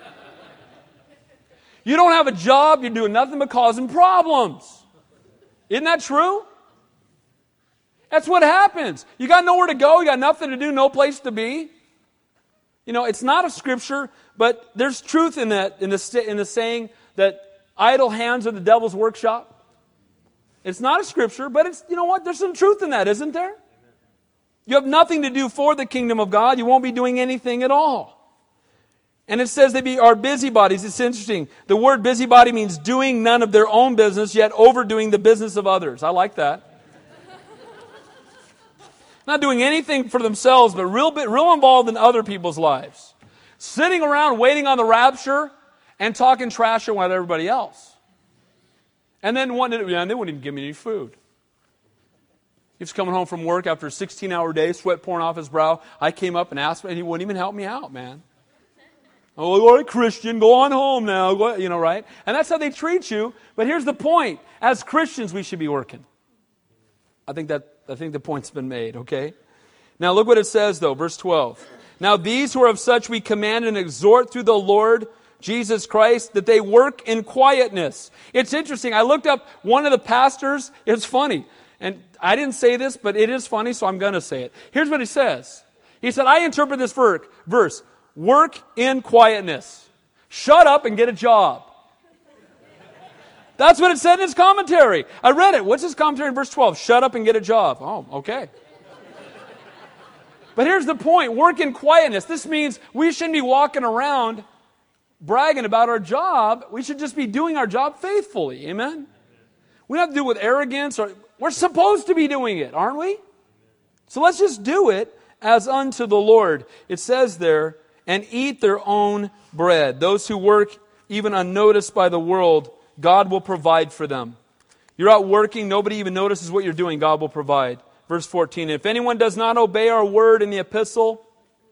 You don't have a job, you're doing nothing but causing problems. Isn't that true? That's what happens. You got nowhere to go, you got nothing to do, no place to be. You know, it's not a scripture, but there's truth in that, in the, in the saying that idle hands are the devil's workshop. It's not a scripture, but it's, you know what, there's some truth in that, isn't there? You have nothing to do for the kingdom of God, you won't be doing anything at all. And it says they be are busybodies. It's interesting. The word busybody means doing none of their own business, yet overdoing the business of others. I like that. Not doing anything for themselves, but real bit, real involved in other people's lives. Sitting around waiting on the rapture and talking trash with everybody else. And then one, yeah, they wouldn't even give me any food. He was coming home from work after a sixteen-hour day, sweat pouring off his brow. I came up and asked him, and he wouldn't even help me out, man. Oh, all right, Christian, go on home now. Go, you know, right? And that's how they treat you. But here's the point. As Christians, we should be working. I think that I think the point's been made, okay? Now look what it says, though, verse twelve. Now these who are of such we command and exhort through the Lord Jesus Christ that they work in quietness. It's interesting. I looked up one of the pastors. It's funny. And I didn't say this, but it is funny, so I'm going to say it. Here's what he says. He said, I interpret this verse. Work in quietness. Shut up and get a job. That's what it said in his commentary. I read it. What's his commentary in verse twelve? Shut up and get a job. Oh, okay. But here's the point. Work in quietness. This means we shouldn't be walking around bragging about our job. We should just be doing our job faithfully. Amen? We don't have to do it with arrogance. Or, we're supposed to be doing it, aren't we? So let's just do it as unto the Lord. It says there, and eat their own bread. Those who work even unnoticed by the world, God will provide for them. You're out working, nobody even notices what you're doing, God will provide. Verse fourteen, if anyone does not obey our word in the epistle,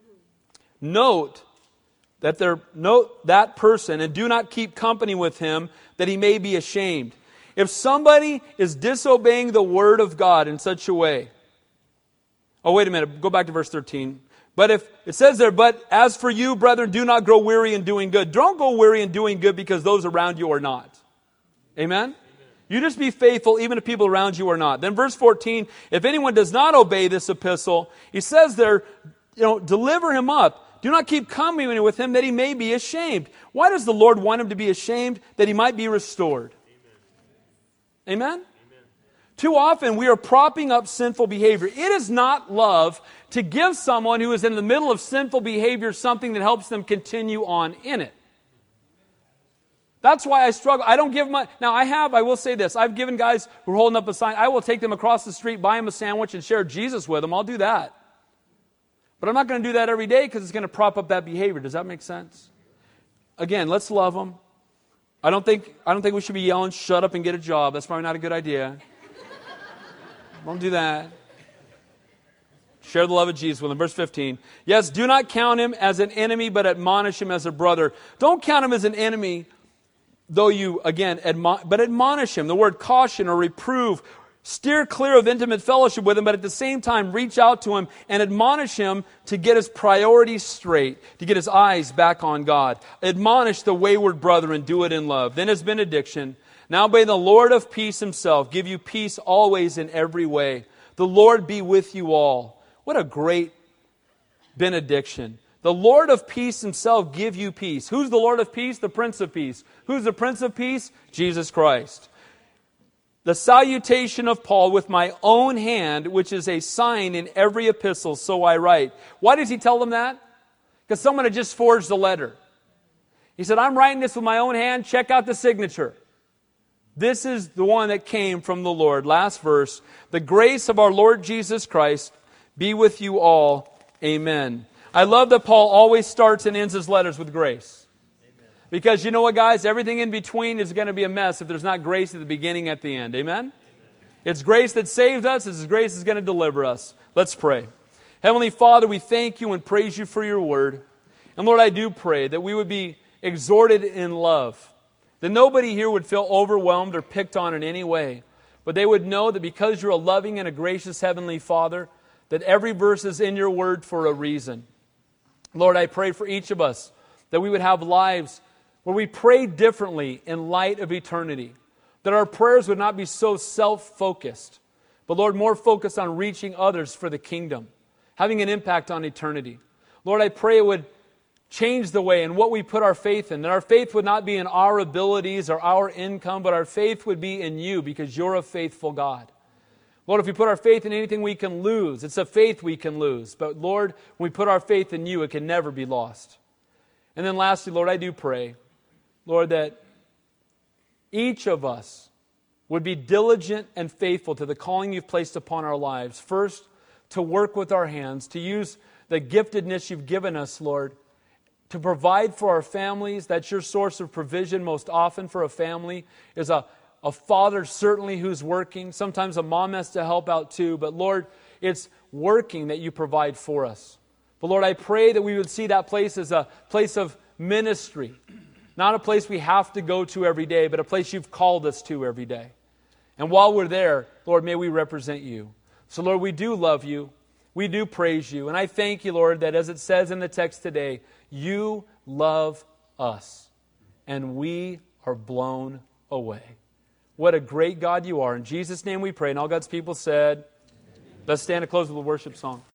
note that they're, note that person and do not keep company with him, that he may be ashamed. If somebody is disobeying the word of God in such a way, oh wait a minute, go back to verse thirteen. But if it says there, but as for you, brethren, do not grow weary in doing good. Don't go weary in doing good because those around you are not. Amen? Amen? You just be faithful even if people around you are not. Then verse fourteen, if anyone does not obey this epistle, he says there, you know, deliver him up. Do not keep company with him that he may be ashamed. Why does the Lord want him to be ashamed? That he might be restored. Amen? Amen? Too often we are propping up sinful behavior. It is not love to give someone who is in the middle of sinful behavior something that helps them continue on in it. That's why I struggle. I don't give my... Now I have, I will say this, I've given guys who are holding up a sign, I will take them across the street, buy them a sandwich and share Jesus with them. I'll do that. But I'm not going to do that every day because it's going to prop up that behavior. Does that make sense? Again, let's love them. I don't think, I don't think we should be yelling, shut up and get a job. That's probably not a good idea. Don't do that. Share the love of Jesus with him. Verse fifteen. Yes, do not count him as an enemy, but admonish him as a brother. Don't count him as an enemy, though you, again, admon- but admonish him. The word caution or reprove. Steer clear of intimate fellowship with him, but at the same time, reach out to him and admonish him to get his priorities straight, to get his eyes back on God. Admonish the wayward brother and do it in love. Then his benediction. Now may the Lord of peace himself give you peace always in every way. The Lord be with you all. What a great benediction. The Lord of peace himself give you peace. Who's the Lord of peace? The Prince of Peace. Who's the Prince of Peace? Jesus Christ. The salutation of Paul with my own hand, which is a sign in every epistle, so I write. Why does he tell them that? Because someone had just forged the letter. He said, I'm writing this with my own hand. Check out the signature. This is the one that came from the Lord. Last verse. The grace of our Lord Jesus Christ be with you all. Amen. I love that Paul always starts and ends his letters with grace. Amen. Because you know what, guys? Everything in between is going to be a mess if there's not grace at the beginning, at the end. Amen? Amen. It's grace that saved us. It's grace that's going to deliver us. Let's pray. Heavenly Father, we thank you and praise you for your word. And Lord, I do pray that we would be exhorted in love. That nobody here would feel overwhelmed or picked on in any way. But they would know that because you're a loving and a gracious Heavenly Father, that every verse is in your word for a reason. Lord, I pray for each of us that we would have lives where we pray differently in light of eternity. That our prayers would not be so self-focused, but Lord, more focused on reaching others for the kingdom, having an impact on eternity. Lord, I pray it would change the way in what we put our faith in. That our faith would not be in our abilities or our income, but our faith would be in you because you're a faithful God. Lord, if we put our faith in anything we can lose, it's a faith we can lose. But Lord, when we put our faith in you, it can never be lost. And then lastly, Lord, I do pray, Lord, that each of us would be diligent and faithful to the calling you've placed upon our lives. First, to work with our hands, to use the giftedness you've given us, Lord, to provide for our families. That's your source of provision most often for a family, is a, a father certainly who's working. Sometimes a mom has to help out too. But Lord, it's working that you provide for us. But Lord, I pray that we would see that place as a place of ministry. Not a place we have to go to every day, but a place you've called us to every day. And while we're there, Lord, may we represent you. So Lord, we do love you. We do praise you. And I thank you, Lord, that as it says in the text today, you love us. And we are blown away. What a great God you are. In Jesus' name we pray. And all God's people said, let's stand and close with a worship song.